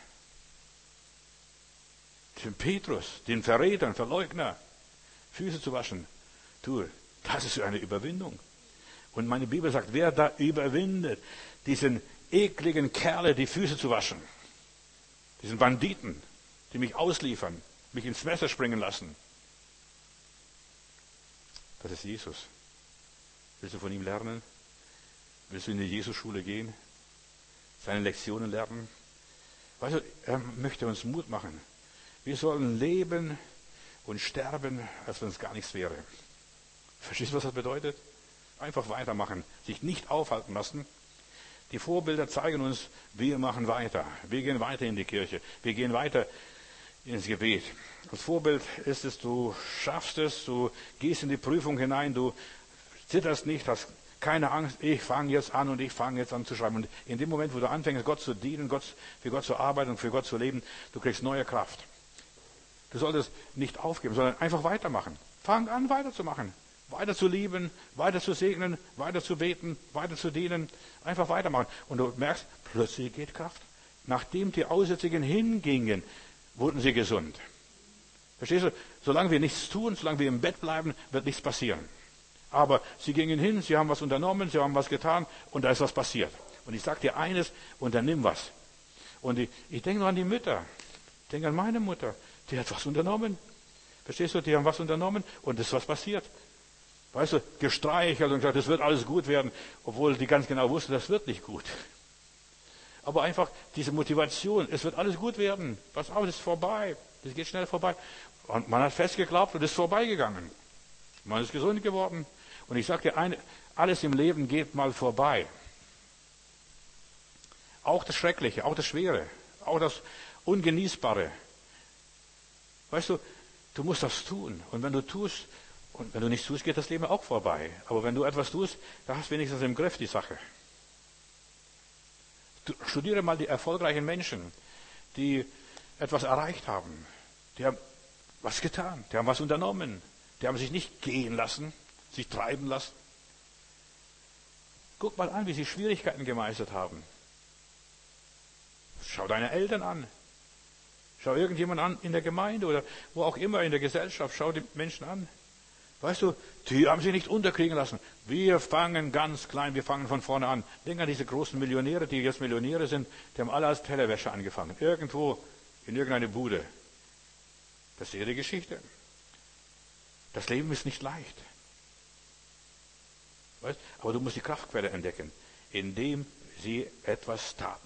Speaker 1: dem Petrus, den Verrätern, Verleugner, Füße zu waschen, du, das ist eine Überwindung. Und meine Bibel sagt, wer da überwindet, diesen ekligen Kerle die Füße zu waschen, diesen Banditen, die mich ausliefern, mich ins Messer springen lassen, das ist Jesus. Willst du von ihm lernen? Willst du in die Jesusschule gehen? Seine Lektionen lernen? Weißt du, er möchte uns Mut machen. Wir sollen leben und sterben, als wenn es gar nichts wäre. Verstehst du, was das bedeutet? Einfach weitermachen, sich nicht aufhalten lassen. Die Vorbilder zeigen uns, wir machen weiter. Wir gehen weiter in die Kirche. Wir gehen weiter ins Gebet. Das Vorbild ist es, du schaffst es, du gehst in die Prüfung hinein, du zitterst nicht, hast keine Angst, ich fange jetzt an und ich fange jetzt an zu schreiben. Und in dem Moment, wo du anfängst, Gott zu dienen, Gott, für Gott zu arbeiten und für Gott zu leben, du kriegst neue Kraft. Du solltest nicht aufgeben, sondern einfach weitermachen. Fang an, weiterzumachen. Weiter zu lieben, weiter zu segnen, weiter zu beten, weiter zu dienen. Einfach weitermachen. Und du merkst, plötzlich geht Kraft. Nachdem die Aussätzigen hingingen, wurden sie gesund. Verstehst du? Solange wir nichts tun, solange wir im Bett bleiben, wird nichts passieren. Aber sie gingen hin, sie haben was unternommen, sie haben was getan und da ist was passiert. Und ich sage dir eines, unternimm was. Und ich, ich denke nur an die Mütter. Ich denke an meine Mutter. Die hat was unternommen. Verstehst du? Die haben was unternommen und es ist was passiert. Weißt du, gestreichelt und gesagt, es wird alles gut werden, obwohl die ganz genau wussten, das wird nicht gut. Aber einfach diese Motivation, es wird alles gut werden. Pass auf, es ist vorbei. Es geht schnell vorbei. Und man hat fest geglaubt und es ist vorbeigegangen. Man ist gesund geworden. Und ich sage dir, eine, alles im Leben geht mal vorbei. Auch das Schreckliche, auch das Schwere, auch das Ungenießbare. Weißt du, du musst das tun. Und wenn du tust, und wenn du nichts tust, geht das Leben auch vorbei. Aber wenn du etwas tust, dann hast du wenigstens im Griff die Sache. Du, studiere mal die erfolgreichen Menschen, die etwas erreicht haben. Die haben was getan, die haben was unternommen. Die haben sich nicht gehen lassen, sich treiben lassen. Guck mal an, wie sie Schwierigkeiten gemeistert haben. Schau deine Eltern an. Schau irgendjemand an in der Gemeinde oder wo auch immer in der Gesellschaft. Schau die Menschen an. Weißt du, die haben sich nicht unterkriegen lassen. Wir fangen ganz klein, wir fangen von vorne an. Denk an diese großen Millionäre, die jetzt Millionäre sind, die haben alle als Tellerwäscher angefangen. Irgendwo in irgendeine Bude. Das ist ihre Geschichte. Das Leben ist nicht leicht. Weißt? Aber du musst die Kraftquelle entdecken, indem sie etwas taten.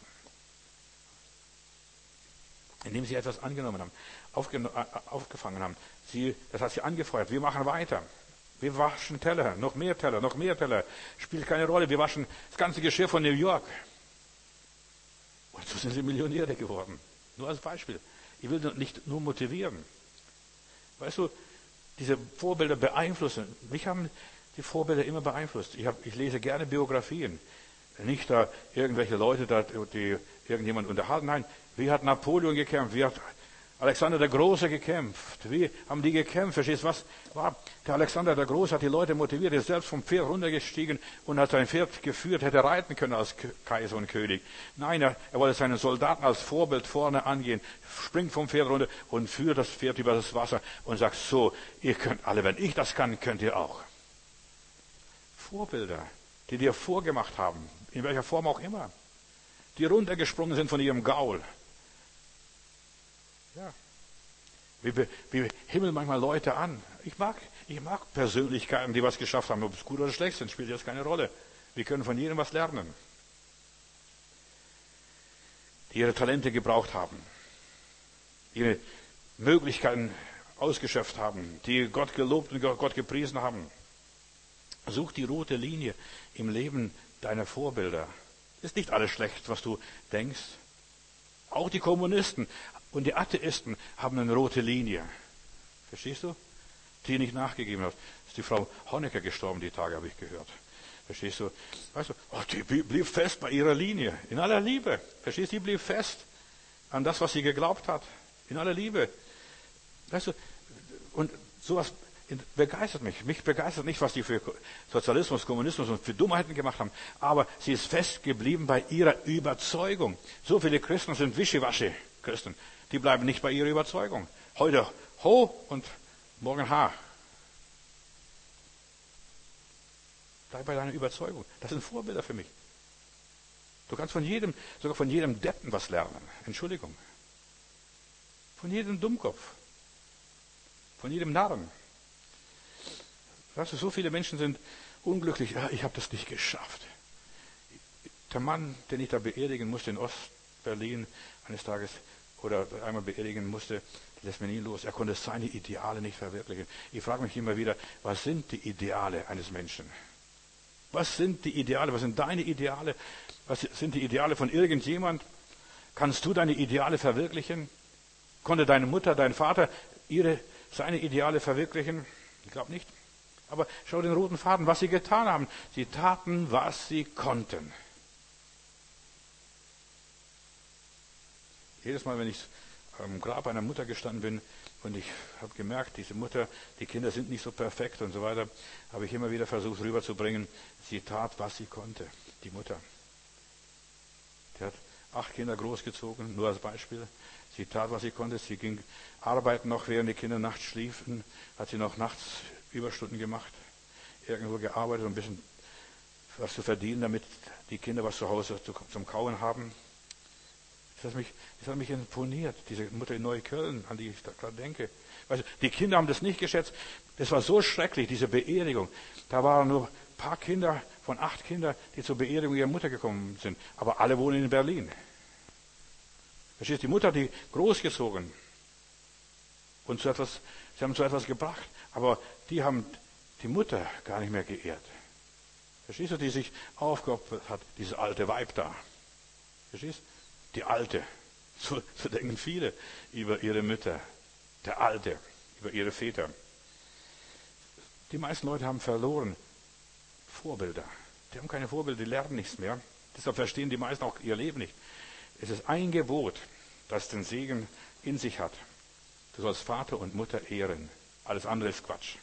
Speaker 1: Indem sie etwas angenommen haben, aufge- aufgefangen haben. Sie, das hat sie angefeuert. Wir machen weiter. Wir waschen Teller, noch mehr Teller, noch mehr Teller. Spielt keine Rolle. Wir waschen das ganze Geschirr von New York. Und so sind sie Millionäre geworden. Nur als Beispiel. Ich will nicht nur motivieren. Weißt du, diese Vorbilder beeinflussen. Mich haben die Vorbilder immer beeinflusst. Ich, hab, ich lese gerne Biografien. Nicht da irgendwelche Leute, da, die irgendjemand unterhalten. Nein, wie hat Napoleon gekämpft? Wie hat Alexander der Große gekämpft. Wie haben die gekämpft? Verstehst du was? War, der Alexander der Große hat die Leute motiviert, er ist selbst vom Pferd runtergestiegen und hat sein Pferd geführt, hätte reiten können als Kaiser und König. Nein, er, er wollte seinen Soldaten als Vorbild vorne angehen, springt vom Pferd runter und führt das Pferd über das Wasser und sagt, so, ihr könnt alle, wenn ich das kann, könnt ihr auch. Vorbilder, die dir vorgemacht haben, in welcher Form auch immer, die runtergesprungen sind von ihrem Gaul. Ja. Wie, wie himmeln manchmal Leute an. Ich mag, ich mag Persönlichkeiten, die was geschafft haben. Ob es gut oder schlecht sind, spielt jetzt keine Rolle. Wir können von jedem was lernen. Die ihre Talente gebraucht haben. Ihre Möglichkeiten ausgeschöpft haben. Die Gott gelobt und Gott gepriesen haben. Such die rote Linie im Leben deiner Vorbilder. Ist nicht alles schlecht, was du denkst. Auch die Kommunisten und die Atheisten haben eine rote Linie. Verstehst du? Die nicht nachgegeben hat. Ist die Frau Honecker gestorben, die Tage habe ich gehört. Verstehst du? Weißt du, oh, die blieb fest bei ihrer Linie. In aller Liebe. Verstehst du? Die blieb fest an das, was sie geglaubt hat. In aller Liebe. Weißt du, und sowas begeistert mich. Mich begeistert nicht, was die für Sozialismus, Kommunismus und für Dummheiten gemacht haben. Aber sie ist fest geblieben bei ihrer Überzeugung. So viele Christen sind Wischiwaschi-Christen. Die bleiben nicht bei ihrer Überzeugung. Heute ho und morgen ha. Bleib bei deiner Überzeugung. Das sind Vorbilder für mich. Du kannst von jedem, sogar von jedem Deppen was lernen. Entschuldigung. Von jedem Dummkopf. Von jedem Narren. Weißt du, so viele Menschen sind unglücklich. Ja, ich habe das nicht geschafft. Der Mann, den ich da beerdigen musste in Ostberlin eines Tages oder einmal beerdigen musste, lässt mir nie los. Er konnte seine Ideale nicht verwirklichen. Ich frage mich immer wieder, was sind die Ideale eines Menschen? Was sind die Ideale? Was sind deine Ideale? Was sind die Ideale von irgendjemand? Kannst du deine Ideale verwirklichen? Konnte deine Mutter, dein Vater ihre, seine Ideale verwirklichen? Ich glaube nicht. Aber schau den roten Faden, was sie getan haben. Sie taten, was sie konnten. Jedes Mal, wenn ich am Grab einer Mutter gestanden bin und ich habe gemerkt, diese Mutter, die Kinder sind nicht so perfekt und so weiter, habe ich immer wieder versucht rüberzubringen, sie tat, was sie konnte, die Mutter. Die hat acht Kinder großgezogen, nur als Beispiel. Sie tat, was sie konnte. Sie ging arbeiten noch, während die Kinder nachts schliefen, hat sie noch nachts Überstunden gemacht, irgendwo gearbeitet, um ein bisschen was zu verdienen, damit die Kinder was zu Hause zum Kauen haben. Das hat mich, das hat mich imponiert, diese Mutter in Neukölln, an die ich da gerade denke. Weißt du, die Kinder haben das nicht geschätzt. Das war so schrecklich, diese Beerdigung. Da waren nur ein paar Kinder von acht Kindern, die zur Beerdigung ihrer Mutter gekommen sind. Aber alle wohnen in Berlin. Verstehst du, die Mutter hat die großgezogen. Und zu etwas, sie haben zu etwas gebracht. Aber die haben die Mutter gar nicht mehr geehrt. Verstehst du, die sich aufgeopfert hat, dieses alte Weib da. Verstehst du? Die Alte. So, so denken viele über ihre Mütter. Der Alte, über ihre Väter. Die meisten Leute haben verloren Vorbilder. Die haben keine Vorbilder, die lernen nichts mehr. Deshalb verstehen die meisten auch ihr Leben nicht. Es ist ein Gebot, das den Segen in sich hat. Du sollst Vater und Mutter ehren. Alles andere ist Quatsch.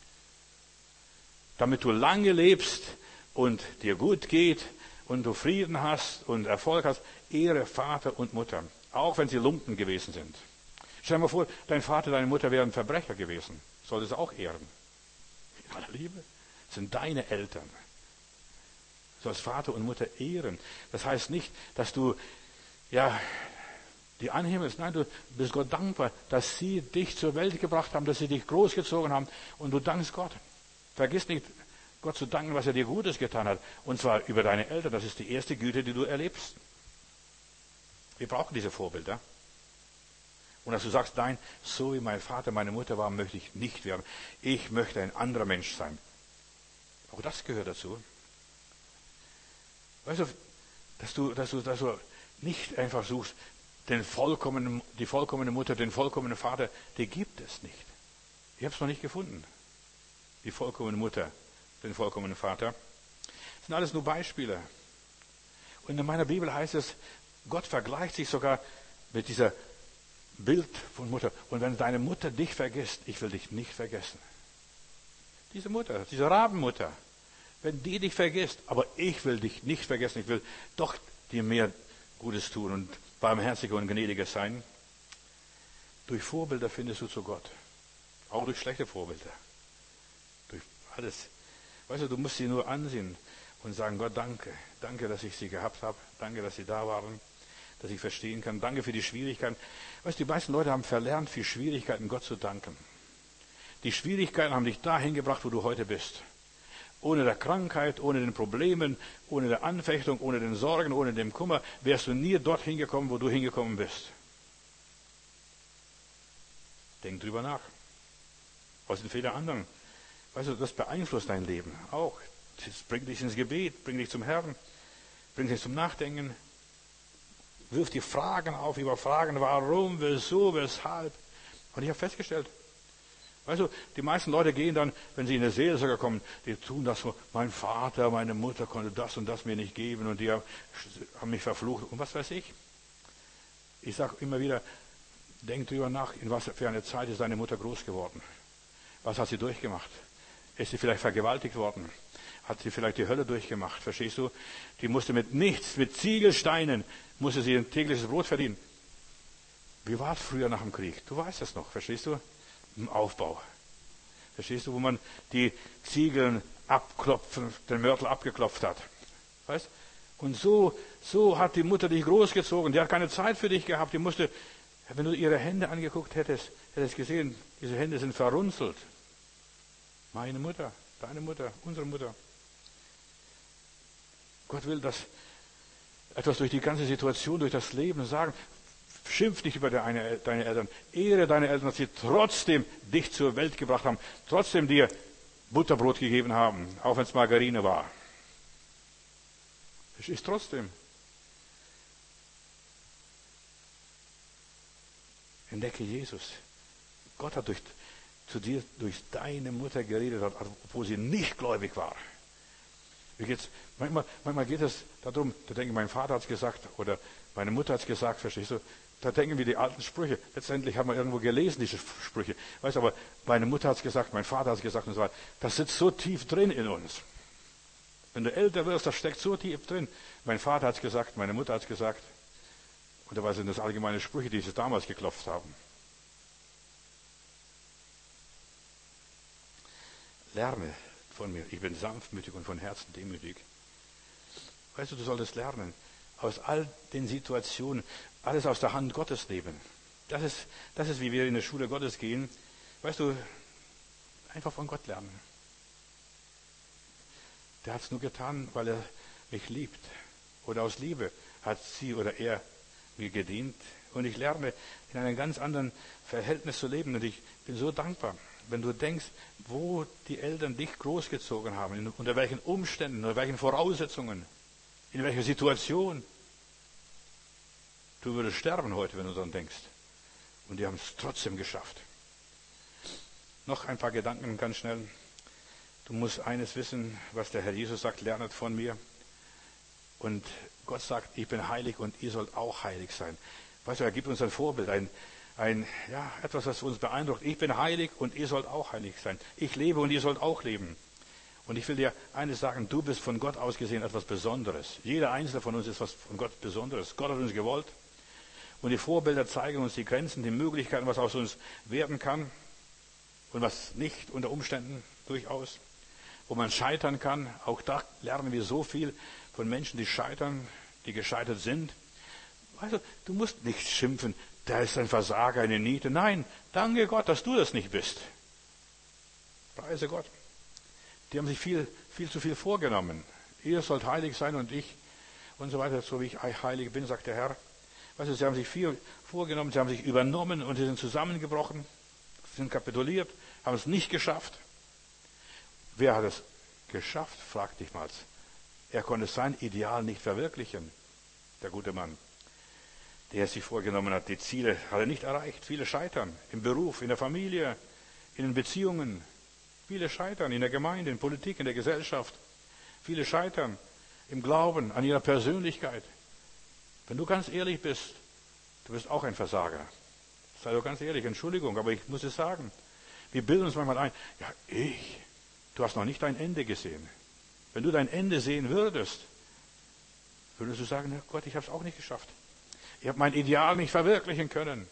Speaker 1: Damit du lange lebst und dir gut geht und du Frieden hast und Erfolg hast, ehre Vater und Mutter. Auch wenn sie Lumpen gewesen sind. Stell dir mal vor, dein Vater, deine Mutter wären Verbrecher gewesen. Solltest du auch ehren. In aller Liebe. Das sind deine Eltern. Du sollst Vater und Mutter ehren. Das heißt nicht, dass du ja die anhimmelst. Nein, du bist Gott dankbar, dass sie dich zur Welt gebracht haben, dass sie dich großgezogen haben und du dankst Gott. Vergiss nicht, Gott zu danken, was er dir Gutes getan hat. Und zwar über deine Eltern. Das ist die erste Güte, die du erlebst. Wir brauchen diese Vorbilder. Und dass du sagst, nein, so wie mein Vater, meine Mutter war, möchte ich nicht werden. Ich möchte ein anderer Mensch sein. Auch das gehört dazu. Weißt du, dass du, dass du, dass du nicht einfach suchst, den vollkommenen, die vollkommene Mutter, den vollkommenen Vater, die gibt es nicht. Ich habe es noch nicht gefunden. Die vollkommene Mutter, den vollkommenen Vater. Das sind alles nur Beispiele. Und in meiner Bibel heißt es, Gott vergleicht sich sogar mit dieser Bild von Mutter. Und wenn deine Mutter dich vergisst, ich will dich nicht vergessen. Diese Mutter, diese Rabenmutter, wenn die dich vergisst, aber ich will dich nicht vergessen, ich will doch dir mehr Gutes tun und barmherziger und gnädiger sein. Durch Vorbilder findest du zu Gott. Auch durch schlechte Vorbilder. Durch alles. Weißt du, du musst sie nur ansehen und sagen, Gott, danke. Danke, dass ich sie gehabt habe. Danke, dass sie da waren. Dass ich verstehen kann. Danke für die Schwierigkeiten. Weißt du, die meisten Leute haben verlernt, für Schwierigkeiten Gott zu danken. Die Schwierigkeiten haben dich dahin gebracht, wo du heute bist. Ohne der Krankheit, ohne den Problemen, ohne der Anfechtung, ohne den Sorgen, ohne den Kummer, wärst du nie dorthin gekommen, wo du hingekommen bist. Denk drüber nach. Was sind viele anderen? Weißt du, das beeinflusst dein Leben auch. Das bringt dich ins Gebet, bringt dich zum Herrn, bringt dich zum Nachdenken. Wirf dir Fragen auf über Fragen, warum, wieso, weshalb. Und ich habe festgestellt, weißt du, die meisten Leute gehen dann, wenn sie in der Seelsorge kommen, die tun das so, mein Vater, meine Mutter konnte das und das mir nicht geben und die haben mich verflucht und was weiß ich. Ich sage immer wieder, denk drüber nach, in was für eine Zeit ist deine Mutter groß geworden. Was hat sie durchgemacht? Ist sie vielleicht vergewaltigt worden? Hat sie vielleicht die Hölle durchgemacht? Verstehst du? Die musste mit nichts, mit Ziegelsteinen, musste sie ein tägliches Brot verdienen. Wie war es früher nach dem Krieg? Du weißt es noch, verstehst du? Im Aufbau. Verstehst du, wo man die Ziegeln abklopfen, den Mörtel abgeklopft hat. Weißt? Und so, so hat die Mutter dich großgezogen. Die hat keine Zeit für dich gehabt. Die musste, wenn du ihre Hände angeguckt hättest, hättest gesehen, diese Hände sind verrunzelt. Meine Mutter, deine Mutter, unsere Mutter. Gott will, dass etwas durch die ganze Situation, durch das Leben sagen, schimpf nicht über deine, deine Eltern, ehre deine Eltern, dass sie trotzdem dich zur Welt gebracht haben, trotzdem dir Butterbrot gegeben haben, auch wenn es Margarine war. Es ist trotzdem. Entdecke Jesus. Gott hat durch, zu dir durch deine Mutter geredet, obwohl sie nicht gläubig war. Wie geht's? Manchmal, manchmal geht es darum, da denke ich, mein Vater hat es gesagt oder meine Mutter hat es gesagt, verstehst du? Da denken wir die alten Sprüche. Letztendlich haben wir irgendwo gelesen, diese Sprüche. Weißt du, aber meine Mutter hat es gesagt, mein Vater hat es gesagt und so weiter. Das sitzt so tief drin in uns. Wenn du älter wirst, das steckt so tief drin. Mein Vater hat es gesagt, meine Mutter hat es gesagt. Und dabei sind das allgemeine Sprüche, die sie damals geklopft haben. Lerne von mir. Ich bin sanftmütig und von Herzen demütig. Weißt du, du solltest lernen, aus all den Situationen, alles aus der Hand Gottes nehmen. Das ist, das ist, wie wir in der Schule Gottes gehen. Weißt du, einfach von Gott lernen. Der hat es nur getan, weil er mich liebt. Oder aus Liebe hat sie oder er mir gedient. Und ich lerne, in einem ganz anderen Verhältnis zu leben. Und ich bin so dankbar, wenn du denkst, wo die Eltern dich großgezogen haben, unter welchen Umständen, unter welchen Voraussetzungen, in welcher Situation. Du würdest sterben heute, wenn du daran denkst. Und die haben es trotzdem geschafft. Noch ein paar Gedanken ganz schnell. Du musst eines wissen, was der Herr Jesus sagt, lernet von mir. Und Gott sagt, ich bin heilig und ihr sollt auch heilig sein. Weißt du, er gibt uns ein Vorbild, ein, ein, ja, etwas, was uns beeindruckt. Ich bin heilig und ihr sollt auch heilig sein. Ich lebe und ihr sollt auch leben. Und ich will dir eines sagen, du bist von Gott aus gesehen etwas Besonderes. Jeder Einzelne von uns ist was von Gott Besonderes. Gott hat uns gewollt. Und die Vorbilder zeigen uns die Grenzen, die Möglichkeiten, was aus uns werden kann und was nicht unter Umständen durchaus. Wo man scheitern kann, auch da lernen wir so viel von Menschen, die scheitern, die gescheitert sind. Also, du musst nicht schimpfen, da ist ein Versager, eine Niete. Nein, danke Gott, dass du das nicht bist. Preise Gott. Die haben sich viel, viel zu viel vorgenommen. Ihr sollt heilig sein und ich und so weiter, so wie ich heilig bin, sagt der Herr. Weißt du, sie haben sich viel vorgenommen, sie haben sich übernommen und sie sind zusammengebrochen, sind kapituliert, haben es nicht geschafft. Wer hat es geschafft, fragt dich mal. Er konnte sein Ideal nicht verwirklichen, der gute Mann, der es sich vorgenommen hat. Die Ziele hat er nicht erreicht. Viele scheitern im Beruf, in der Familie, in den Beziehungen. Viele scheitern in der Gemeinde, in Politik, in der Gesellschaft. Viele scheitern im Glauben, an ihrer Persönlichkeit. Wenn du ganz ehrlich bist, du bist auch ein Versager. Sei doch ganz ehrlich, Entschuldigung, aber ich muss es sagen. Wir bilden uns manchmal ein, ja, ich, du hast noch nicht dein Ende gesehen. Wenn du dein Ende sehen würdest, würdest du sagen, ja Gott, ich habe es auch nicht geschafft. Ich habe mein Ideal nicht verwirklichen können.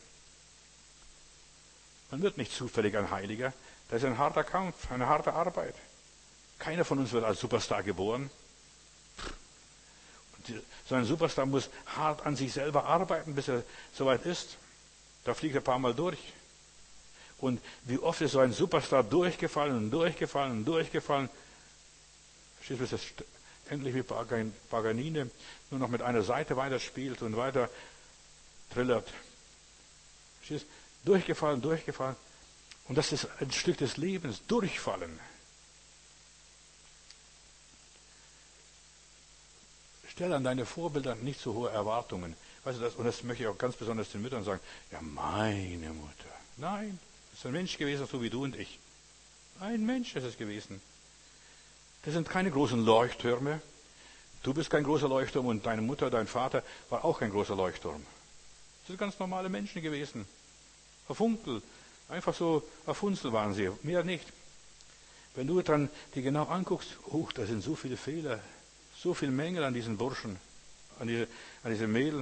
Speaker 1: Man wird nicht zufällig ein Heiliger. Das ist ein harter Kampf, eine harte Arbeit. Keiner von uns wird als Superstar geboren. Und die, so ein Superstar muss hart an sich selber arbeiten, bis er soweit ist. Da fliegt er ein paar Mal durch. Und wie oft ist so ein Superstar durchgefallen und durchgefallen und durchgefallen. Verstehst du, bis es endlich wie Paganini nur noch mit einer Seite weiterspielt und weiter trillert. Verstehst du? Durchgefallen, durchgefallen. Und das ist ein Stück des Lebens, durchfallen. Stell an deine Vorbilder nicht so hohe Erwartungen. Weißt du das? Und das möchte ich auch ganz besonders den Müttern sagen. Ja, meine Mutter. Nein, das ist ein Mensch gewesen, so wie du und ich. Ein Mensch ist es gewesen. Das sind keine großen Leuchttürme. Du bist kein großer Leuchtturm und deine Mutter, dein Vater war auch kein großer Leuchtturm. Das sind ganz normale Menschen gewesen. Ein Funkel. Einfach so ein Funzel waren sie, mehr nicht. Wenn du dann die genau anguckst, oh, da sind so viele Fehler, so viele Mängel an diesen Burschen, an diese, an diese Mädel,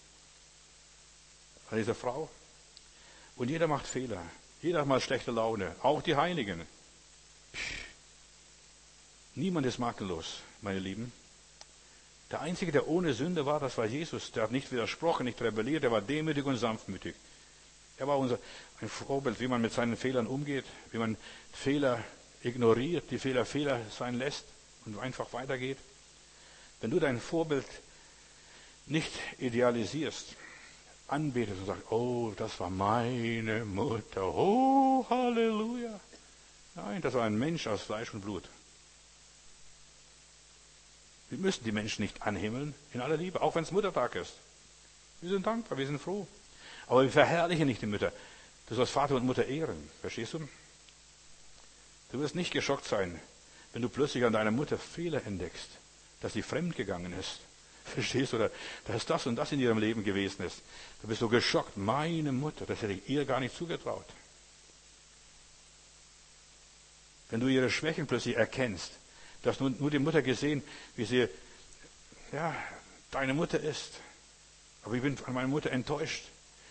Speaker 1: an dieser Frau. Und jeder macht Fehler. Jeder hat mal schlechte Laune. Auch die Heiligen. Niemand ist makellos, meine Lieben. Der Einzige, der ohne Sünde war, das war Jesus. Der hat nicht widersprochen, nicht rebelliert, der war demütig und sanftmütig. Er war unser, ein Vorbild, wie man mit seinen Fehlern umgeht, wie man Fehler ignoriert, die Fehler Fehler sein lässt und einfach weitergeht. Wenn du dein Vorbild nicht idealisierst, anbetest und sagst, oh, das war meine Mutter, oh, Halleluja. Nein, das war ein Mensch aus Fleisch und Blut. Wir müssen die Menschen nicht anhimmeln, in aller Liebe, auch wenn es Muttertag ist. Wir sind dankbar, wir sind froh. Aber wir verherrlichen nicht die Mütter. Du sollst Vater und Mutter ehren, verstehst du? Du wirst nicht geschockt sein, wenn du plötzlich an deiner Mutter Fehler entdeckst, dass sie fremd gegangen ist. Verstehst du? Oder dass das und das in ihrem Leben gewesen ist. Du bist so geschockt, meine Mutter, das hätte ich ihr gar nicht zugetraut. Wenn du ihre Schwächen plötzlich erkennst, du hast nur, nur die Mutter gesehen, wie sie, ja, deine Mutter ist. Aber ich bin an meiner Mutter enttäuscht.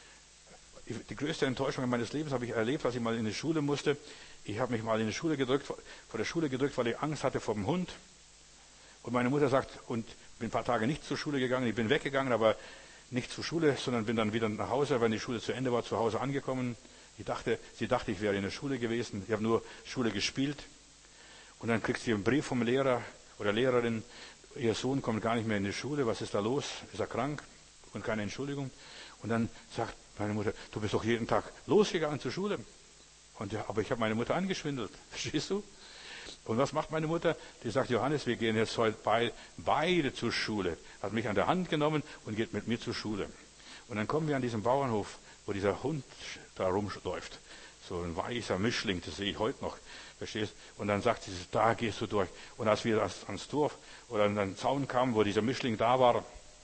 Speaker 1: Die größte Enttäuschung meines Lebens habe ich erlebt, als ich mal in die Schule musste. Ich habe mich mal in die Schule gedrückt, vor der Schule gedrückt, weil ich Angst hatte vor dem Hund. Und meine Mutter sagt, und bin ein paar Tage nicht zur Schule gegangen, ich bin weggegangen, aber nicht zur Schule, sondern bin dann wieder nach Hause, wenn die Schule zu Ende war, zu Hause angekommen. Ich dachte, sie dachte, ich wäre in der Schule gewesen. Ich habe nur Schule gespielt. Und dann kriegt sie einen Brief vom Lehrer oder Lehrerin, ihr Sohn kommt gar nicht mehr in die Schule, was ist da los? Ist er krank? Und keine Entschuldigung. Und dann sagt meine Mutter, du bist doch jeden Tag losgegangen zur Schule. Und ja, aber ich habe meine Mutter angeschwindelt. Verstehst du? Und was macht meine Mutter? Die sagt, Johannes, wir gehen jetzt heute beide zur Schule. Hat mich an der Hand genommen und geht mit mir zur Schule. Und dann kommen wir an diesen Bauernhof, wo dieser Hund da rumläuft. So ein weißer Mischling, das sehe ich heute noch. Verstehst? Und dann sagt sie, da gehst du durch. Und als wir ans Dorf oder an den Zaun kamen, wo dieser Mischling da war,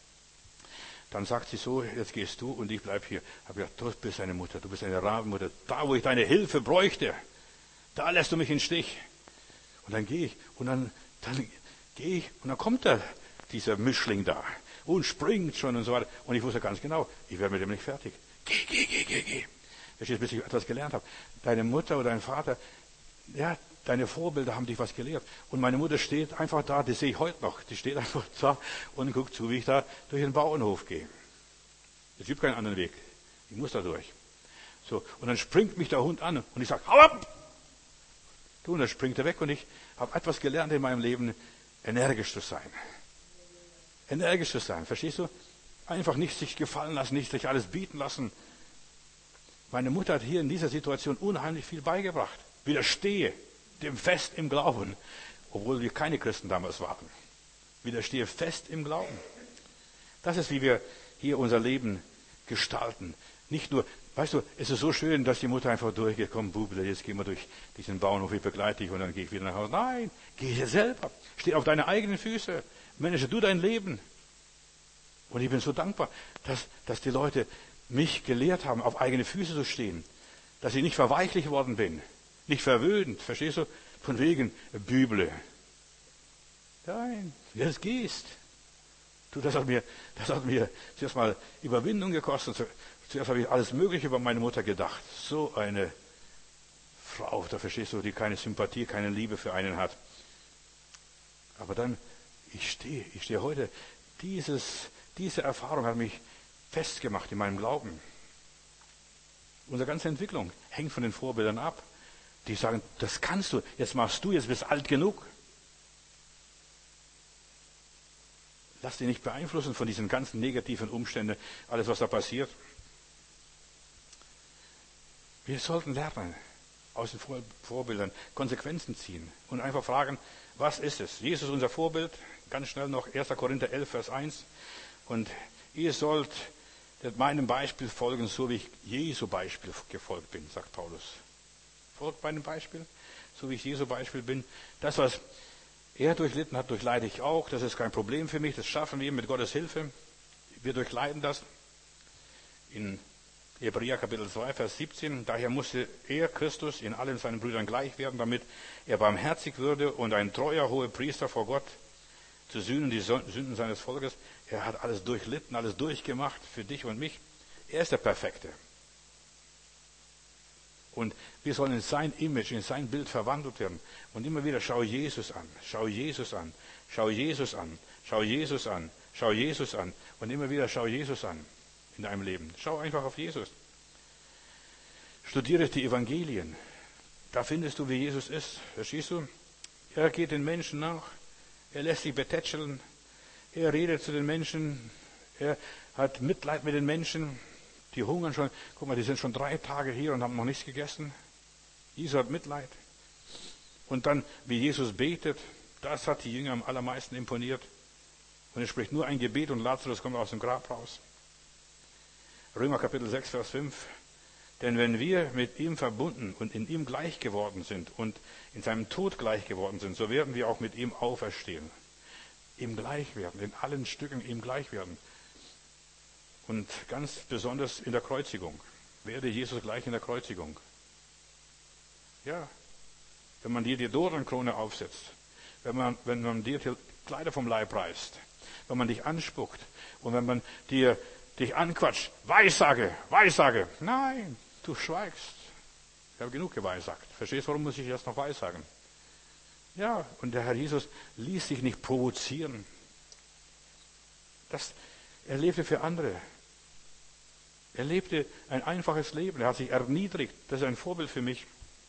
Speaker 1: dann sagt sie so, jetzt gehst du und ich bleib hier. Ich habe gesagt, du bist eine Mutter, du bist eine Rabenmutter. Da, wo ich deine Hilfe bräuchte, da lässt du mich in den Stich. Und dann gehe ich und dann, dann gehe ich und dann kommt da dieser Mischling da und springt schon und so weiter. Und ich wusste ganz genau, ich werde mit dem nicht fertig. Geh, geh, geh, geh, geh. Verstehst, bis ich etwas gelernt habe. Deine Mutter oder dein Vater, ja, deine Vorbilder haben dich was gelehrt. Und meine Mutter steht einfach da, das sehe ich heute noch. Die steht einfach da und guckt zu, wie ich da durch den Bauernhof gehe. Es gibt keinen anderen Weg. Ich muss da durch. So, und dann springt mich der Hund an und ich sage, hau ab! Du, und dann springt er weg und ich habe etwas gelernt in meinem Leben, energisch zu sein. Energisch zu sein, verstehst du? Einfach nicht sich gefallen lassen, nicht sich alles bieten lassen. Meine Mutter hat hier in dieser Situation unheimlich viel beigebracht. Widerstehe dem fest im Glauben, obwohl wir keine Christen damals waren. Widerstehe fest im Glauben. Das ist, wie wir hier unser Leben gestalten. Nicht nur, weißt du, es ist so schön, dass die Mutter einfach durchgeht, komm, Bubele, jetzt gehen wir durch diesen Bauernhof, ich begleite dich und dann gehe ich wieder nach Hause. Nein, geh hier selber. Steh auf deine eigenen Füße. Manage du dein Leben. Und ich bin so dankbar, dass, dass die Leute mich gelehrt haben, auf eigene Füße zu stehen, dass ich nicht verweichlicht worden bin, nicht verwöhnt, verstehst du? Von wegen Büble. Nein, wie du es gehst. Du, das hat mir, das hat mir zuerst mal Überwindung gekostet. Zuerst habe ich alles Mögliche über meine Mutter gedacht. So eine Frau, da verstehst du, die keine Sympathie, keine Liebe für einen hat. Aber dann, ich stehe, ich stehe heute, dieses, diese Erfahrung hat mich festgemacht in meinem Glauben. Unsere ganze Entwicklung hängt von den Vorbildern ab. Die sagen, das kannst du, jetzt machst du, jetzt bist du alt genug. Lass dich nicht beeinflussen von diesen ganzen negativen Umständen, alles was da passiert. Wir sollten lernen, aus den Vorbildern Konsequenzen ziehen und einfach fragen, was ist es? Jesus ist unser Vorbild, ganz schnell noch erster Korinther elf, Vers eins. Und ihr sollt meinem Beispiel folgen, so wie ich Jesu Beispiel gefolgt bin, sagt Paulus. Folgt meinem Beispiel, so wie ich Jesu Beispiel bin. Das, was er durchlitten hat, durchleide ich auch. Das ist kein Problem für mich. Das schaffen wir mit Gottes Hilfe. Wir durchleiden das. In Hebräer Kapitel zwei, Vers siebzehn. Daher musste er, Christus, in allen seinen Brüdern gleich werden, damit er barmherzig würde und ein treuer Hohepriester vor Gott zu sühnen, die Sünden seines Volkes. Er hat alles durchlitten, alles durchgemacht für dich und mich. Er ist der Perfekte. Und wir sollen in sein Image, in sein Bild verwandelt werden. Und immer wieder schau Jesus an, schau Jesus an, schau Jesus an, schau Jesus an, schau Jesus an. Und immer wieder schau Jesus an in deinem Leben. Schau einfach auf Jesus. Studiere die Evangelien. Da findest du, wie Jesus ist. Verstehst du? Er geht den Menschen nach. Er lässt sich betätscheln. Er redet zu den Menschen. Er hat Mitleid mit den Menschen. Die hungern schon. Guck mal, die sind schon drei Tage hier und haben noch nichts gegessen. Jesus hat Mitleid. Und dann, wie Jesus betet, das hat die Jünger am allermeisten imponiert. Und er spricht nur ein Gebet und Lazarus kommt aus dem Grab raus. Römer Kapitel sechs, Vers fünf. Denn wenn wir mit ihm verbunden und in ihm gleich geworden sind und in seinem Tod gleich geworden sind, so werden wir auch mit ihm auferstehen. Ihm gleich werden, in allen Stücken ihm gleich werden. Und ganz besonders in der Kreuzigung. Werde Jesus gleich in der Kreuzigung. Ja, wenn man dir die Dornenkrone aufsetzt, wenn man, wenn man dir die Kleider vom Leib reißt, wenn man dich anspuckt und wenn man dir dich anquatscht, Weissage, Weissage. Nein, du schweigst. Ich habe genug geweissagt. Verstehst du, warum muss ich erst noch weissagen? Ja, und der Herr Jesus ließ sich nicht provozieren. Das, er lebte für andere. Er lebte ein einfaches Leben. Er hat sich erniedrigt. Das ist ein Vorbild für mich.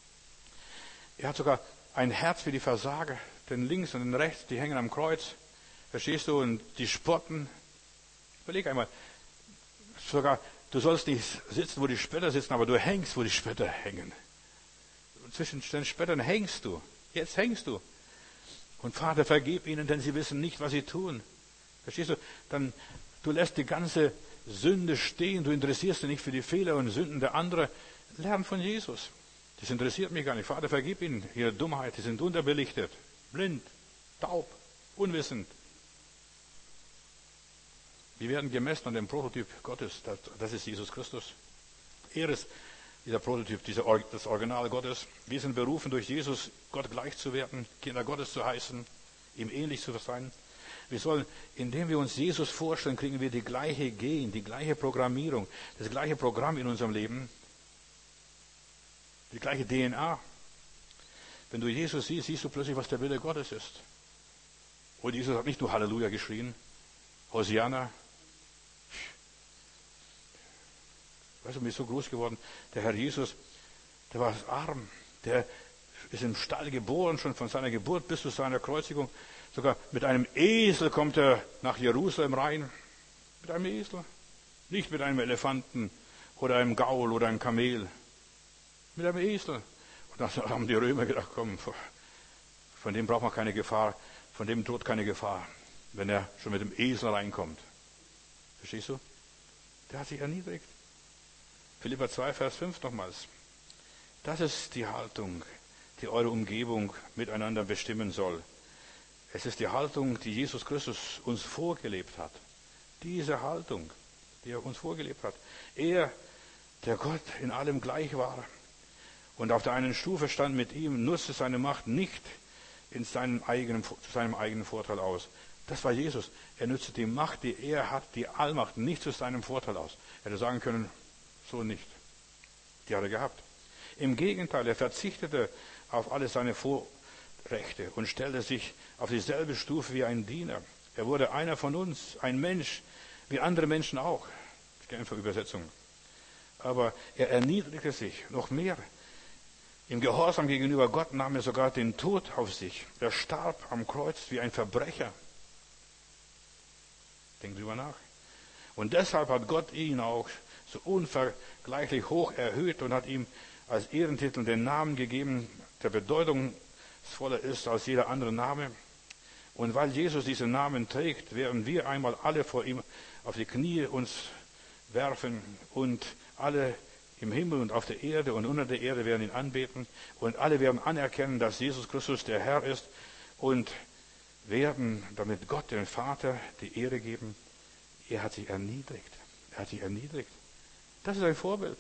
Speaker 1: Er hat sogar ein Herz für die Versager. Denn links und rechts, die hängen am Kreuz. Verstehst du? Und die spotten. Überleg einmal. Sogar, du sollst nicht sitzen, wo die Spötter sitzen, aber du hängst, wo die Spötter hängen. Zwischen den Spöttern hängst du. Jetzt hängst du. Und Vater, vergib ihnen, denn sie wissen nicht, was sie tun. Verstehst du? Dann, du lässt die ganze Sünde stehen. Du interessierst dich nicht für die Fehler und Sünden der anderen. Lern von Jesus. Das interessiert mich gar nicht. Vater, vergib ihnen ihre Dummheit. Sie sind unterbelichtet, blind, taub, unwissend. Wir werden gemessen an dem Prototyp Gottes. Das ist Jesus Christus. Er ist dieser Prototyp, dieser, das Original Gottes. Wir sind berufen, durch Jesus Gott gleich zu werden, Kinder Gottes zu heißen, ihm ähnlich zu sein. Wir sollen, indem wir uns Jesus vorstellen, kriegen wir die gleiche Gen, die gleiche Programmierung, das gleiche Programm in unserem Leben, die gleiche D N A. Wenn du Jesus siehst, siehst du plötzlich, was der Wille Gottes ist. Und Jesus hat nicht nur Halleluja geschrien, Hosianna. Weißt du, mir ist so groß geworden, der Herr Jesus, der war arm, der ist im Stall geboren, schon von seiner Geburt bis zu seiner Kreuzigung. Sogar mit einem Esel kommt er nach Jerusalem rein. Mit einem Esel. Nicht mit einem Elefanten oder einem Gaul oder einem Kamel. Mit einem Esel. Und dann haben die Römer gedacht, komm, von dem braucht man keine Gefahr, von dem droht keine Gefahr, wenn er schon mit dem Esel reinkommt. Verstehst du? Der hat sich erniedrigt. Philipper zwei, Vers fünf nochmals. Das ist die Haltung, die eure Umgebung miteinander bestimmen soll. Es ist die Haltung, die Jesus Christus uns vorgelebt hat. Diese Haltung, die er uns vorgelebt hat. Er, der Gott in allem gleich war und auf der einen Stufe stand mit ihm, nutzte seine Macht nicht in seinem eigenen, zu seinem eigenen Vorteil aus. Das war Jesus. Er nutzte die Macht, die er hat, die Allmacht, nicht zu seinem Vorteil aus. Er hätte sagen können, so nicht. Die hat er gehabt. Im Gegenteil, er verzichtete auf alle seine Vorrechte und stellte sich auf dieselbe Stufe wie ein Diener. Er wurde einer von uns, ein Mensch, wie andere Menschen auch. Das ist die einfache Übersetzung. Aber er erniedrigte sich noch mehr. Im Gehorsam gegenüber Gott nahm er sogar den Tod auf sich. Er starb am Kreuz wie ein Verbrecher. Denkt drüber nach. Und deshalb hat Gott ihn auch so unvergleichlich hoch erhöht und hat ihm als Ehrentitel den Namen gegeben, der bedeutungsvoller ist als jeder andere Name. Und weil Jesus diesen Namen trägt, werden wir einmal alle vor ihm auf die Knie uns werfen und alle im Himmel und auf der Erde und unter der Erde werden ihn anbeten und alle werden anerkennen, dass Jesus Christus der Herr ist und werden damit Gott, den Vater, die Ehre geben. Er hat sich erniedrigt. Er hat sich erniedrigt. Das ist ein Vorbild.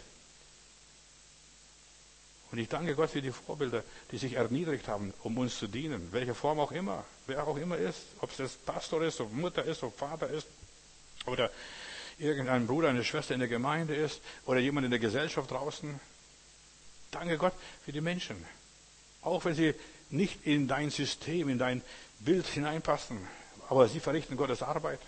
Speaker 1: Und ich danke Gott für die Vorbilder, die sich erniedrigt haben, um uns zu dienen. Welche Form auch immer, wer auch immer ist. Ob es das Pastor ist, ob Mutter ist, ob Vater ist oder irgendein Bruder, eine Schwester in der Gemeinde ist oder jemand in der Gesellschaft draußen. Danke Gott für die Menschen. Auch wenn sie nicht in dein System, in dein Bild hineinpassen, aber sie verrichten Gottes Arbeit.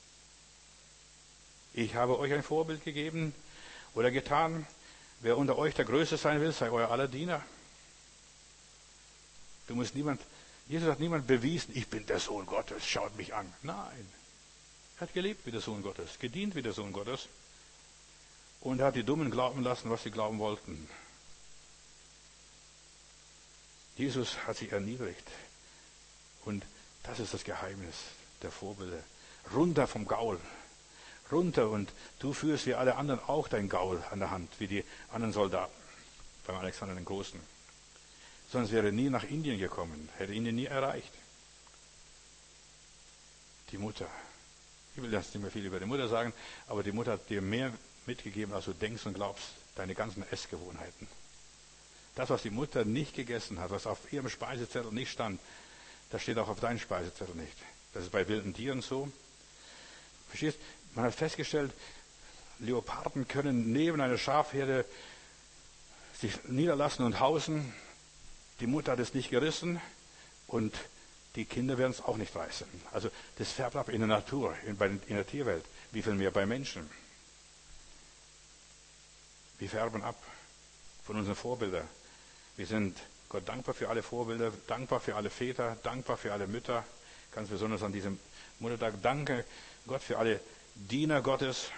Speaker 1: Ich habe euch ein Vorbild gegeben oder getan. Wer unter euch der Größte sein will, sei euer aller Diener. Du musst niemand, Jesus hat niemand bewiesen, ich bin der Sohn Gottes, schaut mich an. Nein. Er hat gelebt wie der Sohn Gottes, gedient wie der Sohn Gottes und er hat die Dummen glauben lassen, was sie glauben wollten. Jesus hat sich erniedrigt und das ist das Geheimnis der Vorbilder. Runter vom Gaul, runter und du führst wie alle anderen auch dein Gaul an der Hand, wie die anderen Soldaten beim Alexander den Großen. Sonst wäre er nie nach Indien gekommen, hätte Indien nie erreicht. Die Mutter. Ich will jetzt nicht mehr viel über die Mutter sagen, aber die Mutter hat dir mehr mitgegeben, als du denkst und glaubst, deine ganzen Essgewohnheiten. Das, was die Mutter nicht gegessen hat, was auf ihrem Speisezettel nicht stand, das steht auch auf deinem Speisezettel nicht. Das ist bei wilden Tieren so. Verstehst? Man hat festgestellt, Leoparden können neben einer Schafherde sich niederlassen und hausen. Die Mutter hat es nicht gerissen und die Kinder werden es auch nicht reißen. Also das färbt ab in der Natur, in, in der Tierwelt. Wie viel mehr bei Menschen? Wir färben ab von unseren Vorbildern. Wir sind Gott dankbar für alle Vorbilder, dankbar für alle Väter, dankbar für alle Mütter. Ganz besonders an diesem Muttertag. Danke Gott für alle Diener Gottes.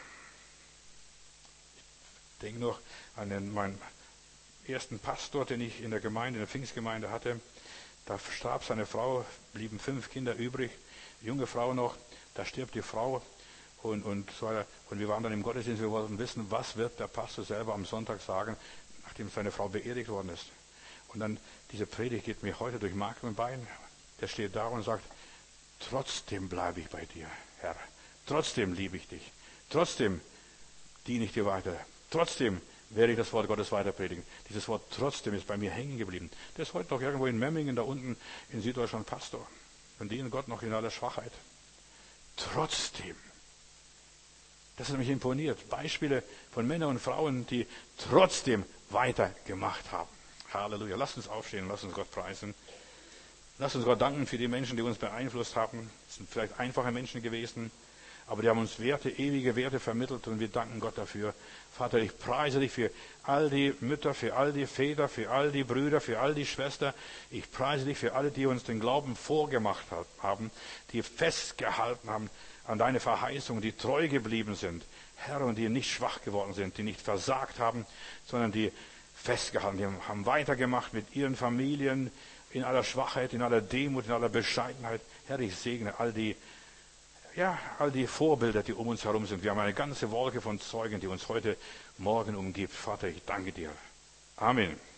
Speaker 1: Ich denke noch an den, meinen ersten Pastor, den ich in der Gemeinde, in der Pfingstgemeinde hatte. Da starb seine Frau, blieben fünf Kinder übrig, junge Frau noch, da stirbt die Frau und, und so weiter. Und wir waren dann im Gottesdienst, wir wollten wissen, was wird der Pastor selber am Sonntag sagen, nachdem seine Frau beerdigt worden ist. Und dann, diese Predigt geht mir heute durch Mark und Bein. Der steht da und sagt, trotzdem bleibe ich bei dir, Herr. Trotzdem liebe ich dich. Trotzdem diene ich dir weiter. Trotzdem werde ich das Wort Gottes weiter predigen. Dieses Wort trotzdem ist bei mir hängen geblieben. Der ist heute noch irgendwo in Memmingen, da unten in Süddeutschland Pastor. Und dienen Gott noch in aller Schwachheit. Trotzdem. Das hat mich imponiert. Beispiele von Männern und Frauen, die trotzdem weitergemacht haben. Halleluja. Lasst uns aufstehen, lasst uns Gott preisen. Lasst uns Gott danken für die Menschen, die uns beeinflusst haben. Es sind vielleicht einfache Menschen gewesen, aber die haben uns Werte, ewige Werte vermittelt und wir danken Gott dafür. Vater, ich preise dich für all die Mütter, für all die Väter, für all die Brüder, für all die Schwestern. Ich preise dich für alle, die uns den Glauben vorgemacht haben, die festgehalten haben an deine Verheißung, die treu geblieben sind. Herr, und die nicht schwach geworden sind, die nicht versagt haben, sondern die festgehalten, die haben weitergemacht mit ihren Familien in aller Schwachheit, in aller Demut, in aller Bescheidenheit. Herr, ich segne all die Ja, all die Vorbilder, die um uns herum sind. Wir haben eine ganze Wolke von Zeugen, die uns heute Morgen umgibt. Vater, ich danke dir. Amen.